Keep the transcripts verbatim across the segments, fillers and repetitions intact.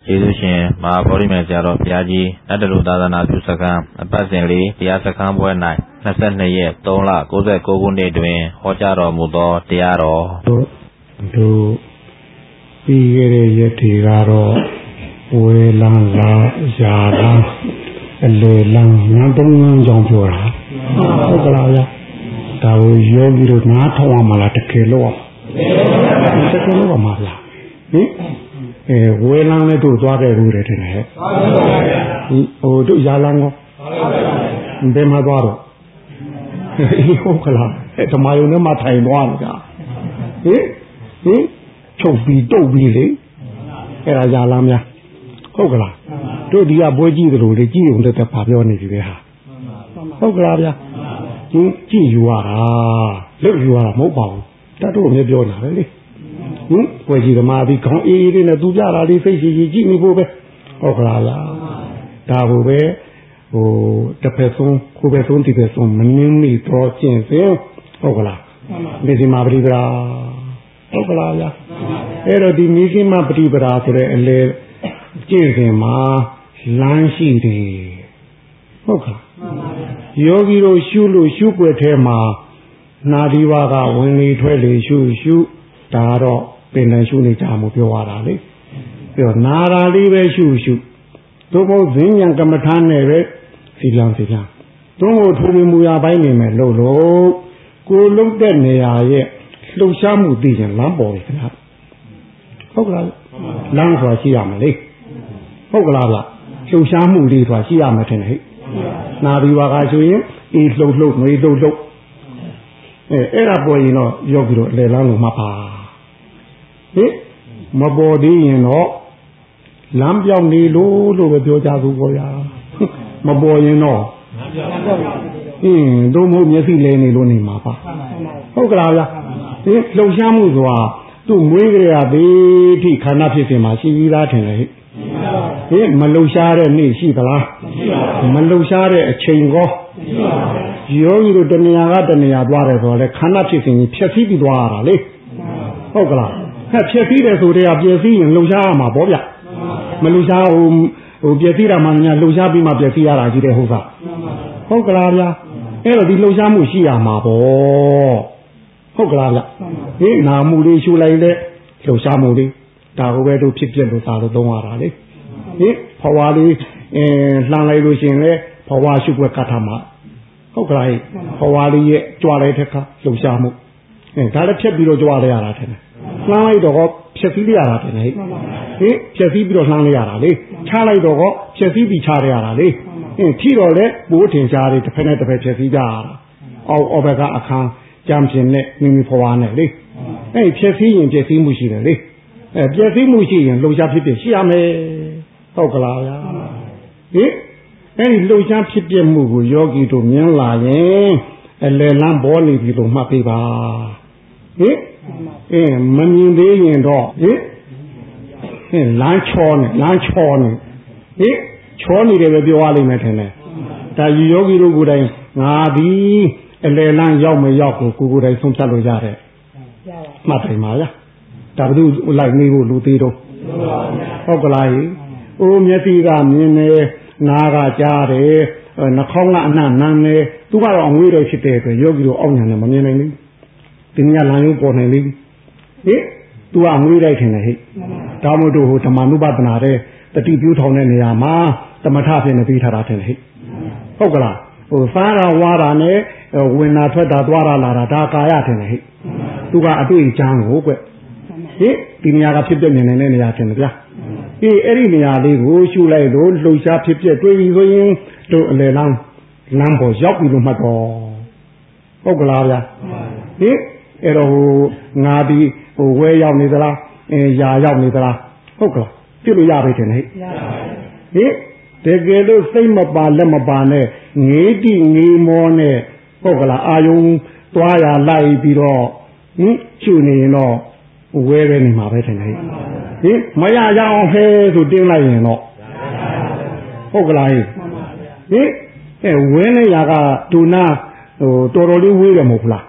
ကျေးဇူးရှင်မဟာဗောဓိမံဆရာတော်ဘုရားကြီးနတ်တလူသာသနာပြုစခန်းအပတ်စဉ်လေးတရားစခန်းပွဲ၌၂၂ရက်၃လ၉၉ခုနှစ်တွင်ဟောကြားတော်မူသောတရားတော်တို့တို့ပြီးခဲ့တဲ့ရက်တွေကတော့ဝေလန်းလာရာလန်းအလေလန်းငန်းသုံးငန်းကြောင့်ပြောတာဟုတ်ကလားဗျာဒါကိုယောဂီတို့နားထောင်ရမှာလားတကယ်လို့တကယ်လို့မှာဗျာဟင်အဲဝေလန်းနဲ့တို့သွားခဲ့ဘူးတယ်ထင်တယ်ဟဲ့ဟိုတို့ရာလန်းကိုဘယ်မှာသွားတော့ဟုတ်ကလားအဲဓမ္မယုံထဲမှာထိုင်သွားတယ်ကြာဟင်ဟင်ချုပ်ပြီးတုတ်ပြီးလေအဲ့ဒါရာလန်းများဟုတ်ကလားတို့ဒီကပွဲကြည့်တယ်လို့လေကြည့်ုံတက်ပါပြောနေပြီပဲဟာဟုတ်ကလားဗျာဟင်ကြည့်ယူရတာလုတ်ယူရတာမဟုတ်ပါဘူးတတ်တို့မျိုးပြောနေတာပဲလေဟင်ပွဲကြည့်ဓမ္မဒီခေါင်းအေးအေးလေးနဲ့သူပြတာလေးစိတ်ရှိရှိကြည့်နေဖို့ပဲဟုတ်ကလားဗျာဒါကိုပဲဟိုတစ်ဖက်ဆုံးကိုယ်ပဲဆုံးဒီပဲဆုံးမနှင်းမိတော့ကျင့်စဉ်ဟုတ်ကလားဒီစီမှာပရိပရာဟုတ်ကလားဗျာအဲ့တော့ဒီမိခင်မပရိပရာဆိုတဲ့အလေကျင့်စဉ်မှာလမ်းရှိတယ်ဟုတ်ကလားယောဂီတို့ရှုလို့ရှုွက်ထဲမှာနာဒီဝါကဝင်လေထွက်လေရှုရှုဒါတော့ပင်တယ်ရှုနေကြမှုပြောရတာလေပြောနာရာလေးပဲရှုရှုသို့မဟုတ်ဇင်းညာကမ္မထာနဲ့ပဲစီလံစီလံသို့မဟုတ်ထူမူရာပိုင်းနေမယ်လို့လို့ကိုလုံးတဲ့နေရာရဲ့လှုပ်ရှားမှုသိရင်လမ်းပေါ်ပြီခင်ဗျဟုတ်ကလားလမ်းဆိုတာရှိရမယ်လေဟုတ်ကလားဗျလှုပ်ရှားမှုလေးဆိုတာရှိရမယ်ထင်တယ်ဟဲ့နာဒီဝါကဆိုရင်အေးလှုပ်လှုပ်ငွေလှုပ်လှုပ်အဲအဲ့ဒါပေါ်ရင်တော့ယောဂီတို့အလေလမ်းကိုမှတ်ပါဟင်မပေါ်သေးရင်တော့လမ်းပြောင်းနေလို့လို့ပဲပြောကြသူပေါ်ရမပေါ်ရင်တော့အင်းတို့မို့မျက်စိလဲနေလို့နေမှာပါဟုတ်ကလားဗျဟင်လှုပ်ရှားမှုဆိုတာသူ့မွေးကြရသေးထိခန္ဓာဖြစ်စဉ်မှာရှိပြီးသားထင်တယ်ဟဲ့ဟင်မလှုပ်ရှားတဲ့နေ့ရှိသလားမလှုပ်ရှားတဲ့အချိန်ကောယောဂီတို့တဏှာကတဏှာသွားတယ်ဆိုတော့လေခန္ဓာဖြစ်စဉ်ကြီးဖြည့်ဆည်းပြီးသွားရတာလေဟုတ်ကလားဟဲ့ဖြည့်ဆည်းတယ်ဆိုတဲ့ကပြည့်စည်ရင်လှုပ်ရှားရမှာပေါ့ဗျမလှုပ်ရှားဟိုဟိုပြည့်စည်တာမှညာလှုပ်ရှားပြီးမှပြည့်စည်ရတာကြီးတဲ့ဟုတ်ကဟုတ်ကလားဗျာအဲ့တော့ဒီလှုပ်ရှားမှုရှိရမှာပေါ့ဟုတ်ကလားဗျဟင်နာမှုလေးရှုလိုက်လေလှုပ်ရှားမှုလေးဒါကိုပဲတို့ဖြစ်ပြလို့သာလို့သုံးရတာလေဟင်ဘဝလေးအင်းလှမ်းလိုက်လို့ရှင်လေဘဝရှုွက်ကတ်ထားမှာဟုတ်ကလားဘဝလေးရဲ့ကြွားလိုက်တဲ့ခါလှုပ်ရှားမှုအဲဒါလည်းဖြတ်ပြီးတော့ကြွားလိုက်ရတာထင်တယ်လှမ်းလိုက်တော့ဖြတ်ပြီးရတာထင်တယ်ဟင်ဖြတ်ပြီးပြီးတော့လှမ်းလိုက်ရတာလေချလိုက်တော့ဖြတ်ပြီးပြီးချရတာလေအင်းဖြီးတော့လေဘိုးထင်ရှားတယ်တစ်ဖက်နဲ့တစ်ဖက်ဖြတ်ပြီးကြရတာအောက်အောက်ဘက်ကအခန်းကြမ်းပြင်နဲ့မိမိဘဝနဲ့လေအဲဖြတ်ပြီးရင်ဖြတ်ပြီးမှုရှိတယ်လေအဲဖြတ်ပြီးမှုရှိရင်လှုပ်ရှားဖြစ်ဖြစ်ရှိရမယ်ဟုတ်ကလားဗျာဟင်အဲဒီလှုပ်ရှားဖြစ်ပြမှုကိုယောဂီတို့မြင်လာရင်အလယ်လမ်းပေါ်နေပြီလို့မှတ်ပေးပါဟင်အင်းမမြင်သေးရင်တော့ဟင်ဟင်လမ်းချောနေလမ်းချောနေဟင်ချောနေတယ်ပဲပြောရလိမ့်မယ်ထင်တယ်ဒါယောဂီတို့ကိုယ်တိုင်ငါဒီအလယ်လမ်းရောက်မရောက်ကိုကိုယ်ကိုယ်တိုင်ဆုံးဖြတ်လို့ရတယ်မှတ်တယ်မှာလားဒါဘယ်သူလိုက်နေဖို့လူသေးတော့ဟုတ်ကလားအိုးမျက်စိကမြင်နေနားကကြားတယ်နှာခေါင်းကအနှံ့နမ်းနေသူကတော့အငွေးတွေဖြစ်တဲ့အတွက်ယောဂီတို့အောက်ညာနဲ့မမြင်နိုင်ဘူးဒီညလမ်းရုပ်ပေါ်နေလိမ့်ဟင်သူကအငွေးလိုက်ထင်တယ်ဟဲ့ဒါမို့တို့ဟိုဓမ္မနုပဒနာတဲ့တတိပြုထောင်တဲ့နေရာမှာတမထဖြစ်နေပြီးထားတာထင်တယ်ဟဲ့ဟုတ်ကလားဟိုစားတာဝါတာနဲ့ဝင်တာထွက်တာသွားတာလာတာဒါကာယထင်တယ်ဟဲ့သူကအတွေ့အကြမ်းကိုကွဟင်ဒီနေရာကဖြစ်ပြနေနေတဲ့နေရာထင်တယ်ဗျာအေးအဲ့ဒီနေရာလေးကိုရှုလိုက်လို့လှုပ်ရှားဖြစ်ပြတွေးပြီးဆိုရင်တို့အလယ်လမ်းလမ်းပေါ်ရောက်ပြီလို့မှတ်တော့ဟုတ်ကလားဗျာဟင်အဲ့တော့ဟိုငါဒီဟိုဝဲရောက်နေသလားအင်းယာရောက်နေသလားဟုတ်ကလားပြလို့ရပြီထင်တယ်ဟဲ့ဟင်တကယ်လို့စိတ်မပါလက်မပါနဲ့ငေးတိငေးမောနဲ့ဟုတ်ကလားအာယုံသွားရလိုက်ပြီးတော့ဟင်ရှုနေရင်တော့ဝဲပဲနေမှာပဲထင်တယ်ဟင်မရရအောင်ဟဲဆိုတင်းလိုက်ရင်တော့ဟုတ်ကလားဟင်အဲဝဲနေရကဒုနာဟိုတော်တော်လေးဝေးတယ်မဟုတ်လား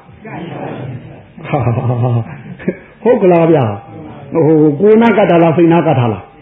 ဟုတ်ကလားဗျာဟိုကိုနာကတာလားစိတ်နာကတာလား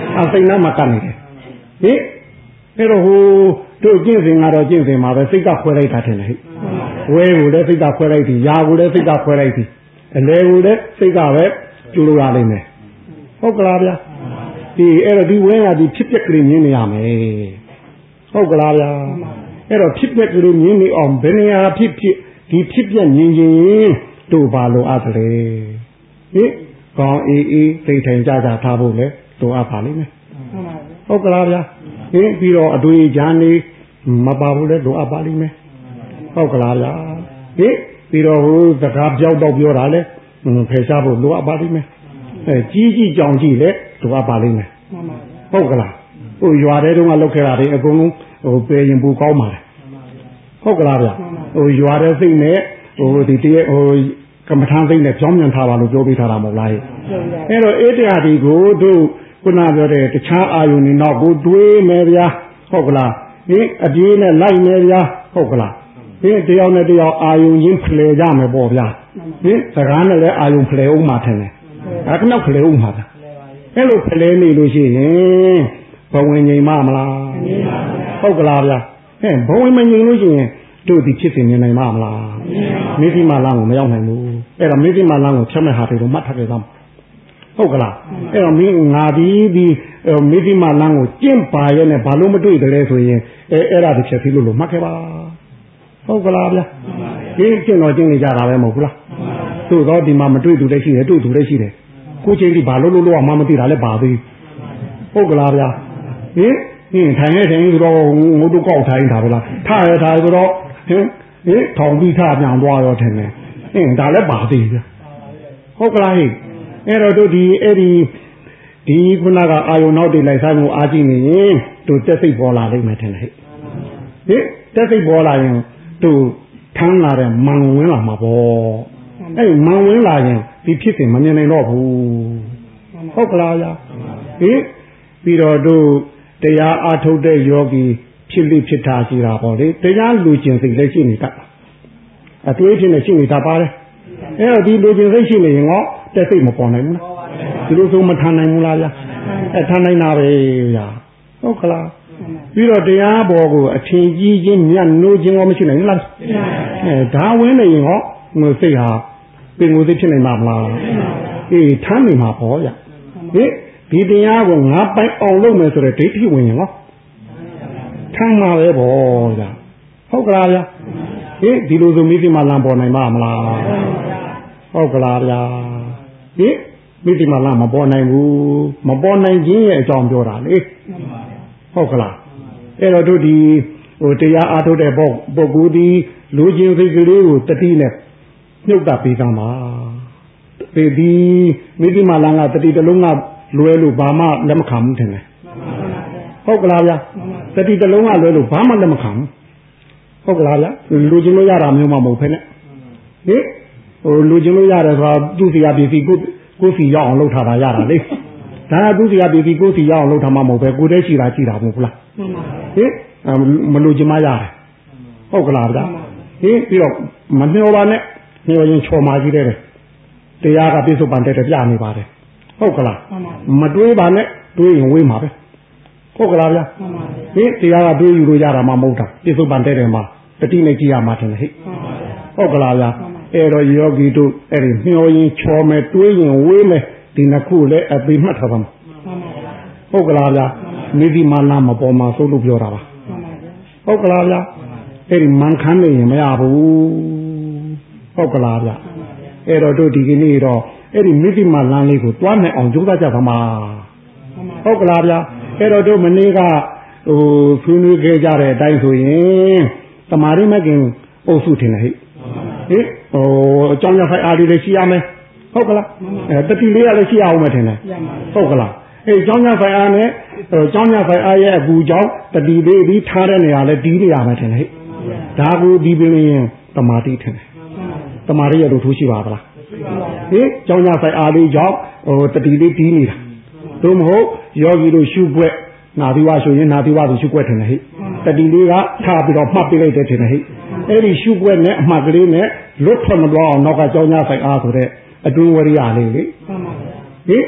အစိမ့်နာမှာကနေတယ်ဟင်အဲ့တော့ဟိုတို့ကျင့်စဉ်ကတော့ကျင့်စဉ်မှာပဲစိတ်ကခွဲလိုက်တာထင်တယ်ဟဲ့ဝဲကိုလည်းစိတ်ကခွဲလိုက်သည်ယာကိုလည်းစိတ်ကခွဲလိုက်သည်အလဲကိုလည်းစိတ်ကပဲကျူလို့ရလိမ့်မယ်ဟုတ်ကလားဗျာဒီအဲ့တော့ဒီဝဲကဒီဖြစ်ပျက်ကလေးမြင်နေရမယ်ဟုတ်ကလားဗျာအဲ့တော့ဖြစ်ပျက်ကလေးမြင်နေအောင်ဘယ်နေရာဖြစ်ဖြစ်ဒီဖြစ်ပျက်မြင်ရင်တို့ဘာလို့အပ်တယ်ဟင်ကောင်းအေးအေးသိထိုင်ကြကြထားဖို့လေတို့အပ်ပါလိမ့်မယ်ဟုတ်ကလားဗျာဟင်ပြီးတော့အတွေ့အကြံနေမပါဘူးလေတို့အပ်ပါလိမ့်မယ်ဟုတ်ကလားဗျာဟင်ပြီးတော့ဟိုစကားပြောက်တော့ပြောတာလေဖယ်ရှားဖို့လိုအပ်ပါလိမ့်မယ်အဲကြီးကြီးကြောင်ကြီးလေတို့အပ်ပါလိမ့်မယ်ဟုတ်ကလားဟိုရွာတဲ့တုန်းကလောက်ခဲ့တာတွေအကုန်လုံးဟိုပယ်ရင်ပူကောင်းပါလေဟုတ်ကလားဗျဟိုရွာတဲ့စိတ်နဲ့ဟိုဒီတည်းဟိုကမ္မထမ်းသိမ့်နဲ့ကြောင်းမြန်ထားပါလို့ပြောပေးထားတာမဟုတ်လားအဲ့တော့အေးတရားဒီကိုတို့ခုနပြောတဲ့တခြားအာယုန်တွေတော့ကိုတွေးမယ်ဗျာဟုတ်ကလားဟင်အပြေးနဲ့လိုက်မယ်ဗျာဟုတ်ကလားဟင်တယောက်နဲ့တယောက်အာယုန်ချင်းဖလှယ်ကြမယ်ပေါ့ဗျာဟင်စကားနဲ့လည်းအာယုန်ဖလှယ်အောင်မှထင်တယ်အခဏဖလှယ်အောင်မှဗျာအဲ့လိုဖလှယ်နေလို့ရှိရင်ဘဝင်ငြိမ်မမလားဟုတ်ကလားဗျာဟင်ဘဝင်မငြိမ်လို့ရှိရင်တို့ဒီဖြစ်စဉ်မြင်နိုင်မှာမလားမိသိမလန်းကိုမရောက်နိုင်ဘူးအဲ့တော့မိသိမလန်းကိုချက်မဲ့ဟာတွေကိုမှတ်ထားကြသားဟုတ်ကလားအဲ့တော့မင်းငါဒီဒီမိသိမလန်းကိုကျင့်ပါရဲ့နဲ့ဘာလို့မတွေ့တယ်လဲဆိုရင်အဲအဲ့ဒါဒီချက်ပြီးလို့လို့မှတ်ခဲ့ပါဟုတ်ကလားဗျာဒီကျင့်တော်ကျင့်နေကြတာပဲမဟုတ်ဘူးလားတို့တော့ဒီမှာမတွေ့သူတည်းရှိတယ်တွေ့သူတည်းရှိတယ်ကိုချင်းဒီဘာလို့လို့လို့မှမသိတာလဲပါသေးဟုတ်ကလားဗျာဟင်ဟင်ထိုင်နေတယ်ဆိုတော့ငို့တို့ကောက်ထိုင်တာပဲလားထားရထားဆိုတော့ဟင်ဟင်ထောင်ပြီးထားပြန်သွားရောထင်တယ်ဟင်ဒါလည်းပါသေးဗျဟုတ်ကလားဟိအဲ့တော့တို့ဒီအဲ့ဒီဒီခုနကအာယုံနောက်တွေလိုက်စားမှုအားကြည့်နေရင်တို့တက်စိတ်ပေါ်လာလိမ့်မယ်ထင်တယ်ဟိဟင်တက်စိတ်ပေါ်လာရင်တို့ထမ်းလာတဲ့မန်ဝင်လာမှာပေါ့အဲ့မန်ဝင်လာရင်ဒီဖြစ်စဉ်မမြင်နိုင်တော့ဘူးဟုတ်ကလားဗျဟင်ပြီးတော့တို့တရားအားထုတ်တဲ့ယောဂီဖြစ်လိဖြစ်တာရှိတာပေါ့လေတရားလူကျင်စိတ်လည်းရှိနေတတ်အတွေးဖြစ်နေရှိနေတာပါတယ်အဲ့တော့ဒီလူကျင်စိတ်ရှိနေရင်တော့တက်စိတ်မပေါ်နိုင်ဘူးလားဒီလိုဆိုမထမ်းနိုင်ဘူးလားဗျာအဲထမ်းနိုင်တာပဲဗျာဟုတ်ကလားပြီးတော့တရားဘောကိုအထင်ကြီးချင်းမြတ်နိုးခြင်းရောမရှိနိုင်ဘူးလားအဲဒါဝင်နေရင်ဟောငွေစိတ်ဟာပင်ကိုယ်စိတ်ဖြစ်နိုင်မှာမလားအေးထမ်းနေမှာပေါ့ဗျဟင်ဒီတရားကိုငါပိုင်အောင်လုပ်မယ်ဆိုတဲ့ဒိဋ္ဌိဝင်ရင်ဟောထမ်းမှာပဲပေါ့ဗျာဟုတ်ကလားဗျာဟင်ဒီလိုဆိုမိသိမလမ်းပေါ်နိုင်မှာမလားဟုတ်ကလားဗျာဟင်မိသိမလမ်းမပေါ်နိုင်ဘူးမပေါ်နိုင်ခြင်းရဲ့အကြောင်းပြောတာလေဟုတ်ကလားအဲ့တော့တို့ဒီဟိုတရားအားထုတ်တဲ့ပုဂ္ဂိုလ်ဒီလူချင်းစိတ်ကလေးကိုတတိနဲ့မြုပ်တာပေးသမှာဒီဒီမိသိမလမ်းကတတိတလုံးကလွဲလို့ဘာမှလက်မခံဘူးထင်တယ်ဟုတ်ကလားဗျာတတိတလုံးကလွဲလို့ဘာမှလက်မခံဘူးဟုတ်ကလားဗျာလူချင်းလို့ရတာမျိုးမှမဟုတ်ဖ ೇನೆ ဟင်ဟိုလူချင်းလို့ရတယ်ဆိုတာသူ့စီရပစ္စည်းကိုကိုစီရောက်အောင်လုပ်ထားတာရတာလေဒါကသူ့စီရပစ္စည်းကိုစီရောက်အောင်လုပ်ထားမှမဟုတ်ပဲကိုတည်းရှိတာရှိတာမဟုတ်ဘူးလားဟင်မလူချင်းမရတယ်ဟုတ်ကလားဗျာဟင်ပြီးတော့မမျောပါနဲ့မျောရင်ချော်မာကြီးတယ်တရားကပြစ္ဆုတ်ပန်တဲ့ပြနေပါတယ်ဟုတ်ကလားမတွေးပါနဲ့တွေးရင်ဝေးမှာပဲဟုတ်ကလားဗျာဟင်တရားကတွေးယူလို့ရတာမှမဟုတ်တာပြစ္ဆုတ်ပန်တဲ့တယ်မှာတတိနဲ့ကြည့်ရမှာတယ်ဟဲ့ဟုတ်ကလားဗျာအဲ့တော့ယောဂီတို့အဲ့ဒီမျောရင်ချော်မယ်တွေးရင်ဝေးမယ်ဒီနှစ်ခုလည်းအသိမှတ်ထားပါမယ်ဟုတ်ကလားဗျာမိဒီမာလာမပေါ်မှာသို့လို့ပြောတာပါဟုတ်ကလားဗျာအဲ့ဒီမန်ခမ်းနေရင်မရဘူးဟုတ်ကလားဗျာအဲ့တော့တို့ဒီကနေ့တော့အဲ့ဒီမိတိမလန်းလေးကိုတွားနိုင်အောင်ကြိုးစားကြပါမှာဟုတ်ကလားဗျာအဲ့တော့တို့မနေ့ကဟိုဆွေးနွေးခဲ့ကြတဲ့အတိုင်းဆိုရင်တမာရီမကင်အုပ်စုထင်တယ်ဟိဟိဟိုအကြောင်းရဖိုင်အားလေးလည်းရှိရမယ်ဟုတ်ကလားအဲတတိလေးရလည်းရှိရအောင်မထင်တယ်ဟုတ်ကလားအဲအကြောင်းရဖိုင်အားနဲ့အကြောင်းရဖိုင်အားရဲ့အကူကြောင့်တတိလေးပြီးထားတဲ့နေရာလည်းတီးရမယ်ထင်တယ်ဟိဒါကိုဒီပင်ရင်တမာတိထင်တယ်တမာရီရတို့ထိုးရှိပါဗလားဟင်ကျောင်းရဆိုင်အားလေးကြောင့်ဟိုတတိလေးတီးနေတာတို့မဟုတ်ယောဂီတို့ရှုွက်နာသီဝဆိုရင်နာသီဝဆိုရှုွက်ထင်တယ်ဟိတတိလေးကထားပြီးတော့မှတ်ပြလိုက်တယ်ထင်တယ်ဟိအဲ့ဒီရှုွက်နဲ့အမှတ်ကလေးနဲ့လွတ်ထွက်မသွားအောင်နောက်ကကျောင်းရဆိုင်အားဆိုတဲ့အတွင်းဝရိယလေးလေဟင်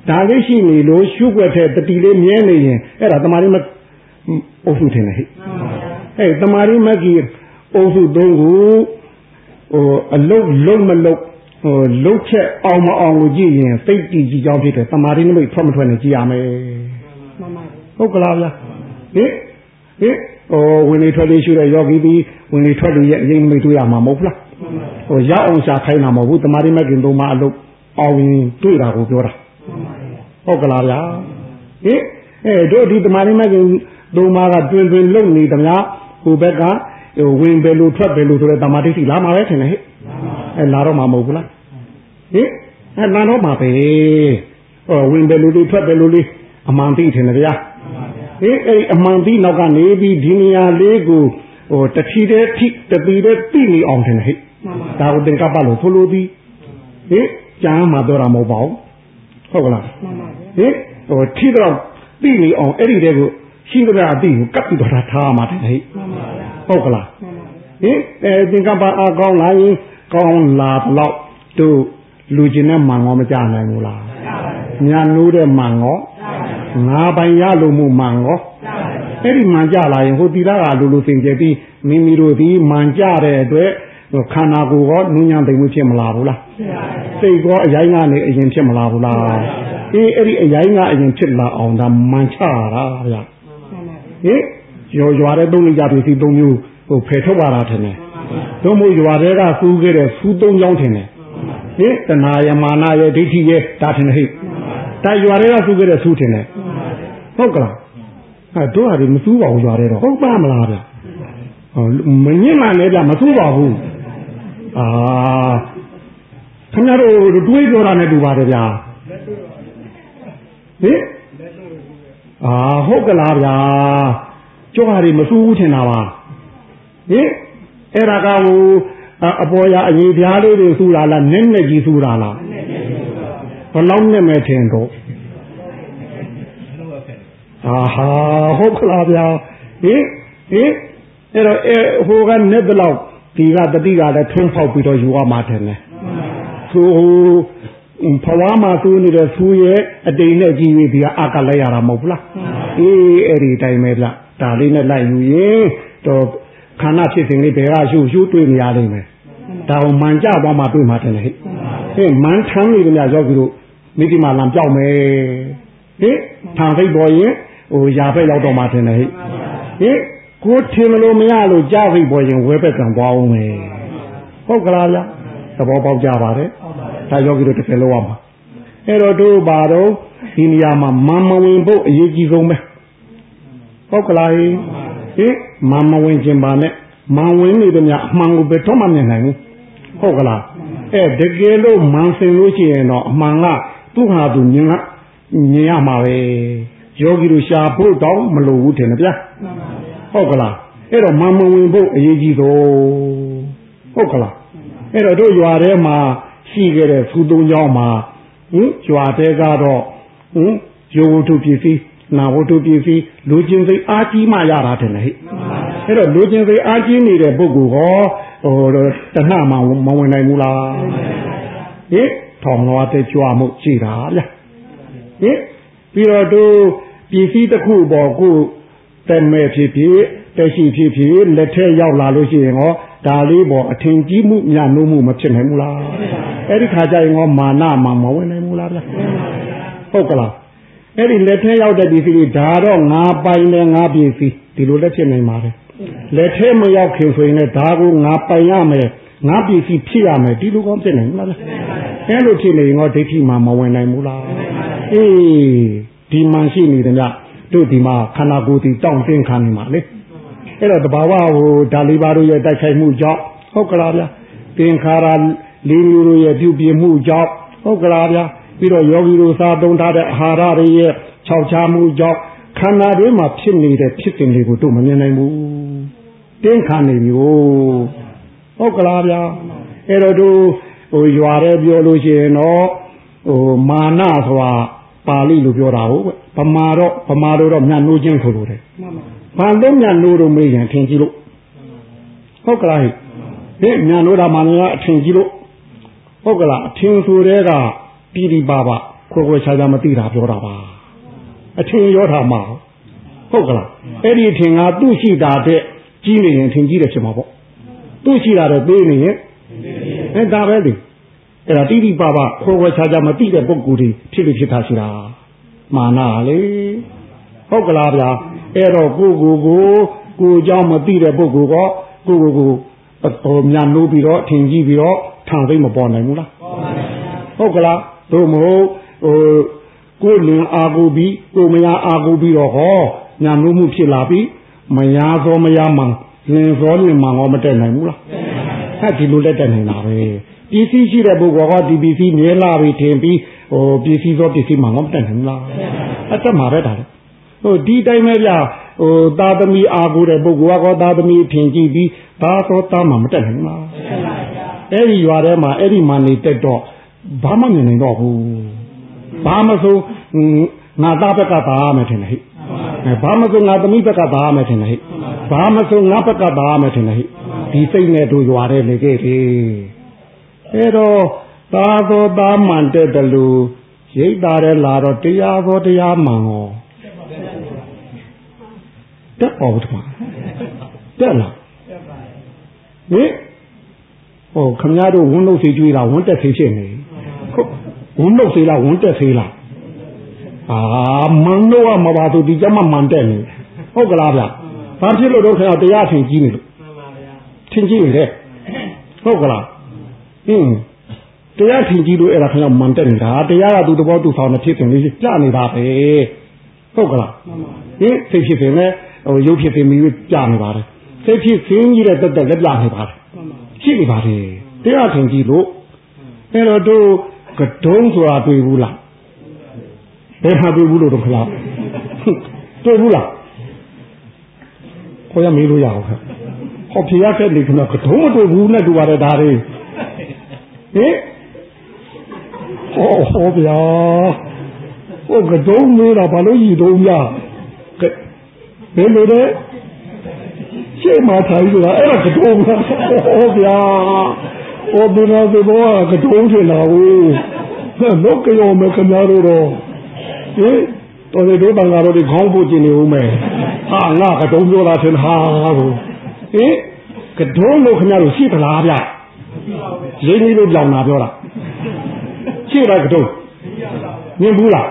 ဒါလေးရှိနေလို့ရှုွက်တဲ့တတိလေးမြဲနေရင်အဲ့ဒါတမာရီမအုပ်စုထင်တယ်ဟဲ့အဲ့တမာရီမကြီးအုပ်စုသုံးခုဟိုအလုတ်လုံးမလုတ်ဟိုလုတ်ချက်အောင်မအောင်ကိုကြည့်ရင်စိတ်တည်ကြည်ကြောင်းဖြစ်တယ်တမာရီနမိတ်ထွက်မထွက်နဲ့ကြည့်ရမယ်မှန်ပါဟုတ်ကလားဗျာဟင်ဟင်ဟိုဝင်လေထွက်လေရှုတဲ့ယောဂီပြီးဝင်လေထွက်လေရဲ့အရင်နမိတ်တွေ့ရမှာမဟုတ်လားဟိုရောက်အောင်ရှာခိုင်းတာမဟုတ်ဘူးတမာရီမကင်သုံးပါအလုတ်အောင်ရင်တွေ့တာကိုပြောတာဟုတ်ကလားဗျာဟင်အဲတို့ဒီတမာရီမကင်သုံးပါကတွင်တွင်လုံနေသမျှဟိုဘက်ကဟိုဝင်ပဲလို့ထွက်ပဲလို့ဆိုတဲ့တမာတိရှိလာမှာပဲထင်တယ်ဟဲ့အဲလာတော့မှာမဟုတ်ဘူးလားဟင်အဲလာတော့မှာပဲဟိုဝင်ပဲလို့လေးထွက်ပဲလို့လေးအမှန်သိထင်တယ်ဗျာဟင်အဲအမှန်သိနောက်ကနေပြီးဒီနေရာလေးကိုဟိုတတိတဲ့ထိတတိတဲ့သိနေအောင်ထင်တယ်ဟဲ့ဒါကိုသင်္ကပ္ပလို့ဆိုလို့ဒီဟင်ကျမ်းမှာပြောတာမဟုတ်ပါဘူးဟုတ်ကလားမှန်ပါဗျာဟင်ဟိုထိတော့သိနေအောင်အဲ့ဒီတဲ့ကိုရှိကြတဲ့အတိကိုကပ်ပြီးတော့ထားမှာတယ်ဟဲ့မှန်ပါဗျာဟုတ်ကလားဟင်အဲသင်္ကပ္ပအကောင်းလာရင်ကောင်းလာတော့တို့လူကျင်တဲ့မှန်ရောမကြနိုင်ဘူးလားညာနိုးတဲ့မှန်ရောငါပိုင်ရလို့မှုမှန်ရောအဲ့ဒီမှန်ကြလာရင်ဟိုတီလာကလူလူစင်ကြပြီးမိမိတို့ဒီမှန်ကြတဲ့အတွက်ခန္ဓာကိုယ်ရောနူးညံ့သိမ်မှုဖြစ်မလာဘူးလားစိတ်ရောအရင်ကနေအရင်ဖြစ်မလာဘူးလားအေးအဲ့ဒီအရင်ကအရင်ဖြစ်လာအောင်ဒါမှန်ချတာဗျာဟင်ရွာရွာတဲ့သုံးကြပြီစီသုံးမျိုးဟိုဖယ်ထုတ်ရတာထင်တယ်တို့မို့ရွာတဲ့ကစူးခဲ့တဲ့စူးသုံးကြောင်းထင်တယ်ဟင်တဏှာယမာနရဲ့ဒိဋ္ဌိရဲ့ဒါထင်တယ်ဟဲ့ဒါရွာတဲ့ကစူးခဲ့တဲ့စူးထင်တယ်ဟုတ်ကလားအဲတို့ဟာဒီမစူးပါဘူးရွာတဲ့တော့ဟုတ်ပါမလားဗျဟောမငင်းမှလည်းဗျမစူးပါဘူးအာခင်ဗျားတို့တွေးပြောတာနဲ့တူပါတယ်ဗျာဟင်အာဟုတ်ကလားဗျာကျုပ်ဟာဒီမစူးဘူးထင်တာပါဟင်အဲ့ဒါကဟိုအပေါ်ရအညီပြားလေးတွေစူးလာလားနည်းနည်းကြီးစူးလာလားဘယ်လောက်နဲ့မဲ့ထင်တော့အာဟာဟုတ်ကလားဗျာဟင်ဟင်အဲ့တော့အဲဟိုကနဲ့ဘယ်လောက်ဒီကတတိကလည်းထွန်းဖောက်ပြီးတော့ယူရမှာတယ်လေဆိုဖဝါမှာသူ့နေတဲ့သူ့ရဲ့အတိမ်နဲ့ကြည့်ပြီးဒီကအကလိုက်ရတာမဟုတ်ဘူးလားအေးအဲ့ဒီတိုင်းပဲဗျဒါလေးနဲ့လိုက်ယူရင်တော့ခန္ဓာဖြစ်စဉ်လေးဘယ်ကရှုရှုတွေ့နေရလိမ့်မယ်ဒါကိုမှန်ကြသွားမှတွေ့မှာတယ်လေဟဲ့ဟဲ့မှန်ထမ်းနေကြရောက်ပြီးတော့မိတိမာလံပြောက်မယ်ဟဲ့ထာဖိတ်ပေါ်ရင်ဟိုရာဖက်ရောက်တော့မှတယ်လေဟဲ့ဟဲ့ကိုထင်လို့မရလို့ကြားဖိတ်ပေါ်ရင်ဝဲဘက်ကံသွားအောင်မယ်ဟုတ်ကလားဗျသဘောပေါက်ကြပါတယ်ဒါယောဂီတို့တစ်ကယ်လို့ရမှာအဲ့တော့တို့ပါတော့ဒီနေရာမှာမမဝင်ဖို့အရေးကြီးဆုံးပဲဟုတ်ကလားဟင်မမဝင်ခြင်းပါနဲ့မဝင်နေတယ်များအမှန်ကိုဘယ်တော့မှမမြင်နိုင်ဘူးဟုတ်ကလားအဲ့တကယ်လို့မန်စင်လို့ရှိရင်တော့အမှန်ကသူ့ဟာသူမြင်ကမြင်ရမှာပဲယောဂီတို့ရှာဖို့တောင်းမလိုဘူးထင်တယ်ဗျာဟုတ်ကလားအဲ့တော့မမဝင်ဖို့အရေးကြီးဆုံးဟုတ်ကလားအဲ့တော့တို့ရွာထဲမှာရှိခဲ့တဲ့သူသုံးကြောင်းမှာဟင်ကြွားတဲ့ကတော့ဟင်ယောဝတ္ထုပစ္စည်းနာဝတ္ထုပစ္စည်းလူချင်းစိတ်အားကြီးမှရတာတယ်လေဟဲ့အဲ့တော့လူချင်းစိတ်အားကြီးနေတဲ့ပုဂ္ဂိုလ်ဟောဟိုတဏှမှမဝင်နိုင်ဘူးလားဟင်ထောင်လွားတဲ့ကြွားမှုရှိတာဗျဟင်ပြီးတော့တို့ပစ္စည်းတစ်ခုပေါ်ကိုတမဲ့ဖြစ်ဖြစ်တက်ရှိဖြစ်ဖြစ်လက်ထက်ရောက်လာလို့ရှိရင်ဟောဒါလေးပေါ်အထင်ကြီးမှုညနှိုးမှုမဖြစ်နိုင်ဘူးလားအဲ့ဒီခါကျရင်ဟောမာနမှမဝင်နိုင်ဘူးလားဗျဟုတ်ကလားအဲ့ဒီလက်ထဲရောက်တဲ့ပစ္စည်းဒါတော့ငါပိုင်တယ်ငါပစ္စည်းဒီလိုလက်ဖြစ်နိုင်ပါတယ်လက်ထဲမရောက်ခင်ဆိုရင်လည်းဒါကိုငါပိုင်ရမယ်ငါပစ္စည်းဖြစ်ရမယ်ဒီလိုကောင်းဖြစ်နိုင်မလားအဲ့လိုဖြစ်နေရင်ဟောဒိဋ္ဌိမှမဝင်နိုင်ဘူးလားအေးဒီမှန်ရှိနေတယ်ဗျတို့ဒီမှာခန္ဓာကိုယ်တည်တောင့်တင်းခံနေမှာလေအဲ့တော့တဘာဝဟိုဓာလီပါတို့ရဲ့တိုက်ခိုက်မှုကြောင့်ဟုတ်ကလားဗျာသင်္ခါရလေးမျိုးတို့ရဲ့ပြုပြမှုကြောင့်ဟုတ်ကလားဗျာပြီးတော့ယောဂီတို့စားသုံးထားတဲ့အာဟာရတွေရဲ့ခြောက်ခြားမှုကြောင့်ခန္ဓာတွေမှာဖြစ်နေတဲ့ဖြစ်စဉ်တွေကိုတို့မမြင်နိုင်ဘူးတင်းခံနေပြီဟုတ်ကလားဗျာအဲ့တော့တို့ဟိုရွာရဲပြောလို့ရှိရင်တော့ဟိုမာနဆိုတာပါဠိလိုပြောတာဟုတ်ဗမာတော့ဗမာတို့တော့ညှနိုးခြင်းဆိုလို့တယ်ဘာလို့ညနိုးတော့မေးရင်ထင်ကြည့်လို့ဟုတ်ကလားဒီညနိုးတာမှလည်းအထင်ကြည့်လို့ဟုတ်ကလားအထင်ဆိုတဲ့ကပြည်ဒီပါပါခွဲခွဲခြားခြားမသိတာပြောတာပါအထင်ရောတာမှာဟုတ်ကလားအဲ့ဒီအထင်ကသူ့ရှိတာတဲ့ကြီးနေရင်ထင်ကြီးတယ်ဖြစ်မှာပေါ့သူ့ရှိတာတဲ့သေးနေရင်အဲဒါပဲလေအဲ့ဒါတိတိပပခွဲခွဲခြားခြားမသိတဲ့ပုဂ္ဂိုလ်တွေဖြစ်ဖြစ်ဖြစ်တာရှိတာမာနလေဟုတ်ကလားဗျာအဲ့တော့ကိုကိုကိုကိုเจ้าမသိတဲ့ပုဂ္ဂိုလ်ကကိုကိုကိုဟိုမြန်လို့ပြီးတော့ထင်ကြီးပြီးတော့ထံသိမ့်မပေါ်နိုင်ဘူးလားဟုတ်ကလားတို့မဟုတ်ဟိုကိုလင်အာကိုပြီးကိုမယားအာကိုပြီးတော့ဟောညာလို့မှုဖြစ်လာပြီးမယားသောမယားမှန်လင်သောလင်မှန်တော့မတက်နိုင်ဘူးလားအဲ့ဒီလိုလက်တက်နိုင်တာပဲပစ္စည်းရှိတဲ့ပုဂ္ဂိုလ်ကဒီပစ္စည်းမြဲလာပြီးထင်ပြီးဟိုပစ္စည်းသောပစ္စည်းမှန်တော့မတက်နိုင်ဘူးလားအတက်မှာပဲဒါလေဟိုဒီတိုင်းပဲဗျဟိုသာသမီအာကိုတဲ့ပုဂ္ဂိုလ်ကသာသမီထင်ကြည့်ပြီးသာသောသားမှမတက်နိုင်ဘူးလားအဲ့ဒီရွာထဲမှာအဲ့ဒီမှနေတက်တော့ဘာမှမြင်နိုင်တော့ဘူးဘာမဆိုငါသားဘက်ကသာမယ်ထင်တယ်ဟိဘာမဆိုငါသမီးဘက်ကသာမယ်ထင်တယ်ဟိဘာမဆိုငါဘက်ကသာမယ်ထင်တယ်ဟိဒီစိတ်နဲ့တို့ရွာထဲနေခဲ့တယ်အဲ့တော့သာသောသားမှန်တဲ့တလူရိတ်တာတဲ့လာတော့တရားသောတရားမှန်ရောတက်ပါဦးတမတက်လားဟင်ဟိုခမများတို့ဝန်းလို့စီကျွေးတာဝန်းတက်သေးဖြစ်နေဟုတ်ဝန်းလို့စီလားဝန်းတက်သေးလားအာမန်တော့မပါသူဒီကြမှာမန်တက်နေဟုတ်ကလားဗျဘာဖြစ်လို့တော့ခင်ဗျာတရားထင်ကြီးနေလို့ထင်ကြီးနေတယ်ဟုတ်ကလားဟင်းတရားထင်ကြီးလို့အဲ့ဒါခင်ဗျာမန်တက်နေတာတရားကသူတဘောသူဆောင်နေဖြစ်တယ်လေကြာနေတာပဲဟုတ်ကလားဟင်သိဖြစ်တယ်လေဟိုရုပ်ဖြစ်တယ်မျိုးကြာနေပါတယ်သိဖြစ်ခင်းကြီးတဲ့တက်တက်လက်ပြနေပါတယ်ရှိနေပါတယ်တရားထင်ကြီးလို့အဲ့တော့တို့ကတုံးဆိုတာတွေ့ဘူးလားဘယ်မှာတွေ့ဘူးလို့တော့ခလားတွေ့ဘူးလားခေါ်ရမေးလို့ရအောင်ခဟောဖြေရခဲ့လေခဏကတုံးမတွေ့ဘူးနဲ့တူပါတယ်ဒါတွေဟင်ဟောဟောဗျာဟိုကတုံးမေးတာဘာလို့ရည်တုံးရဘယ်လိုလဲရှေ့မှာထိုင်ဆိုတာအဲ့ဒါကတုံးဟောဗျာဟောဘယ်လိုဘောကတုံးထင်လာဘူးလောကရောမခဏတော့ဟင်တော်တွေတို့တန်ဃာတော်တွေခေါင်းပို့ကျင်နေဦးမယ်ဟာငါကတုံးပြောတာထင်ဟာကိုဟင်ကတုံးလို့ခင်ဗျားတို့ရှိသလားဗျရင်းကြီးလို့ကြောင်တာပြောတာရှိလားကတုံးမြင်ဘူးလား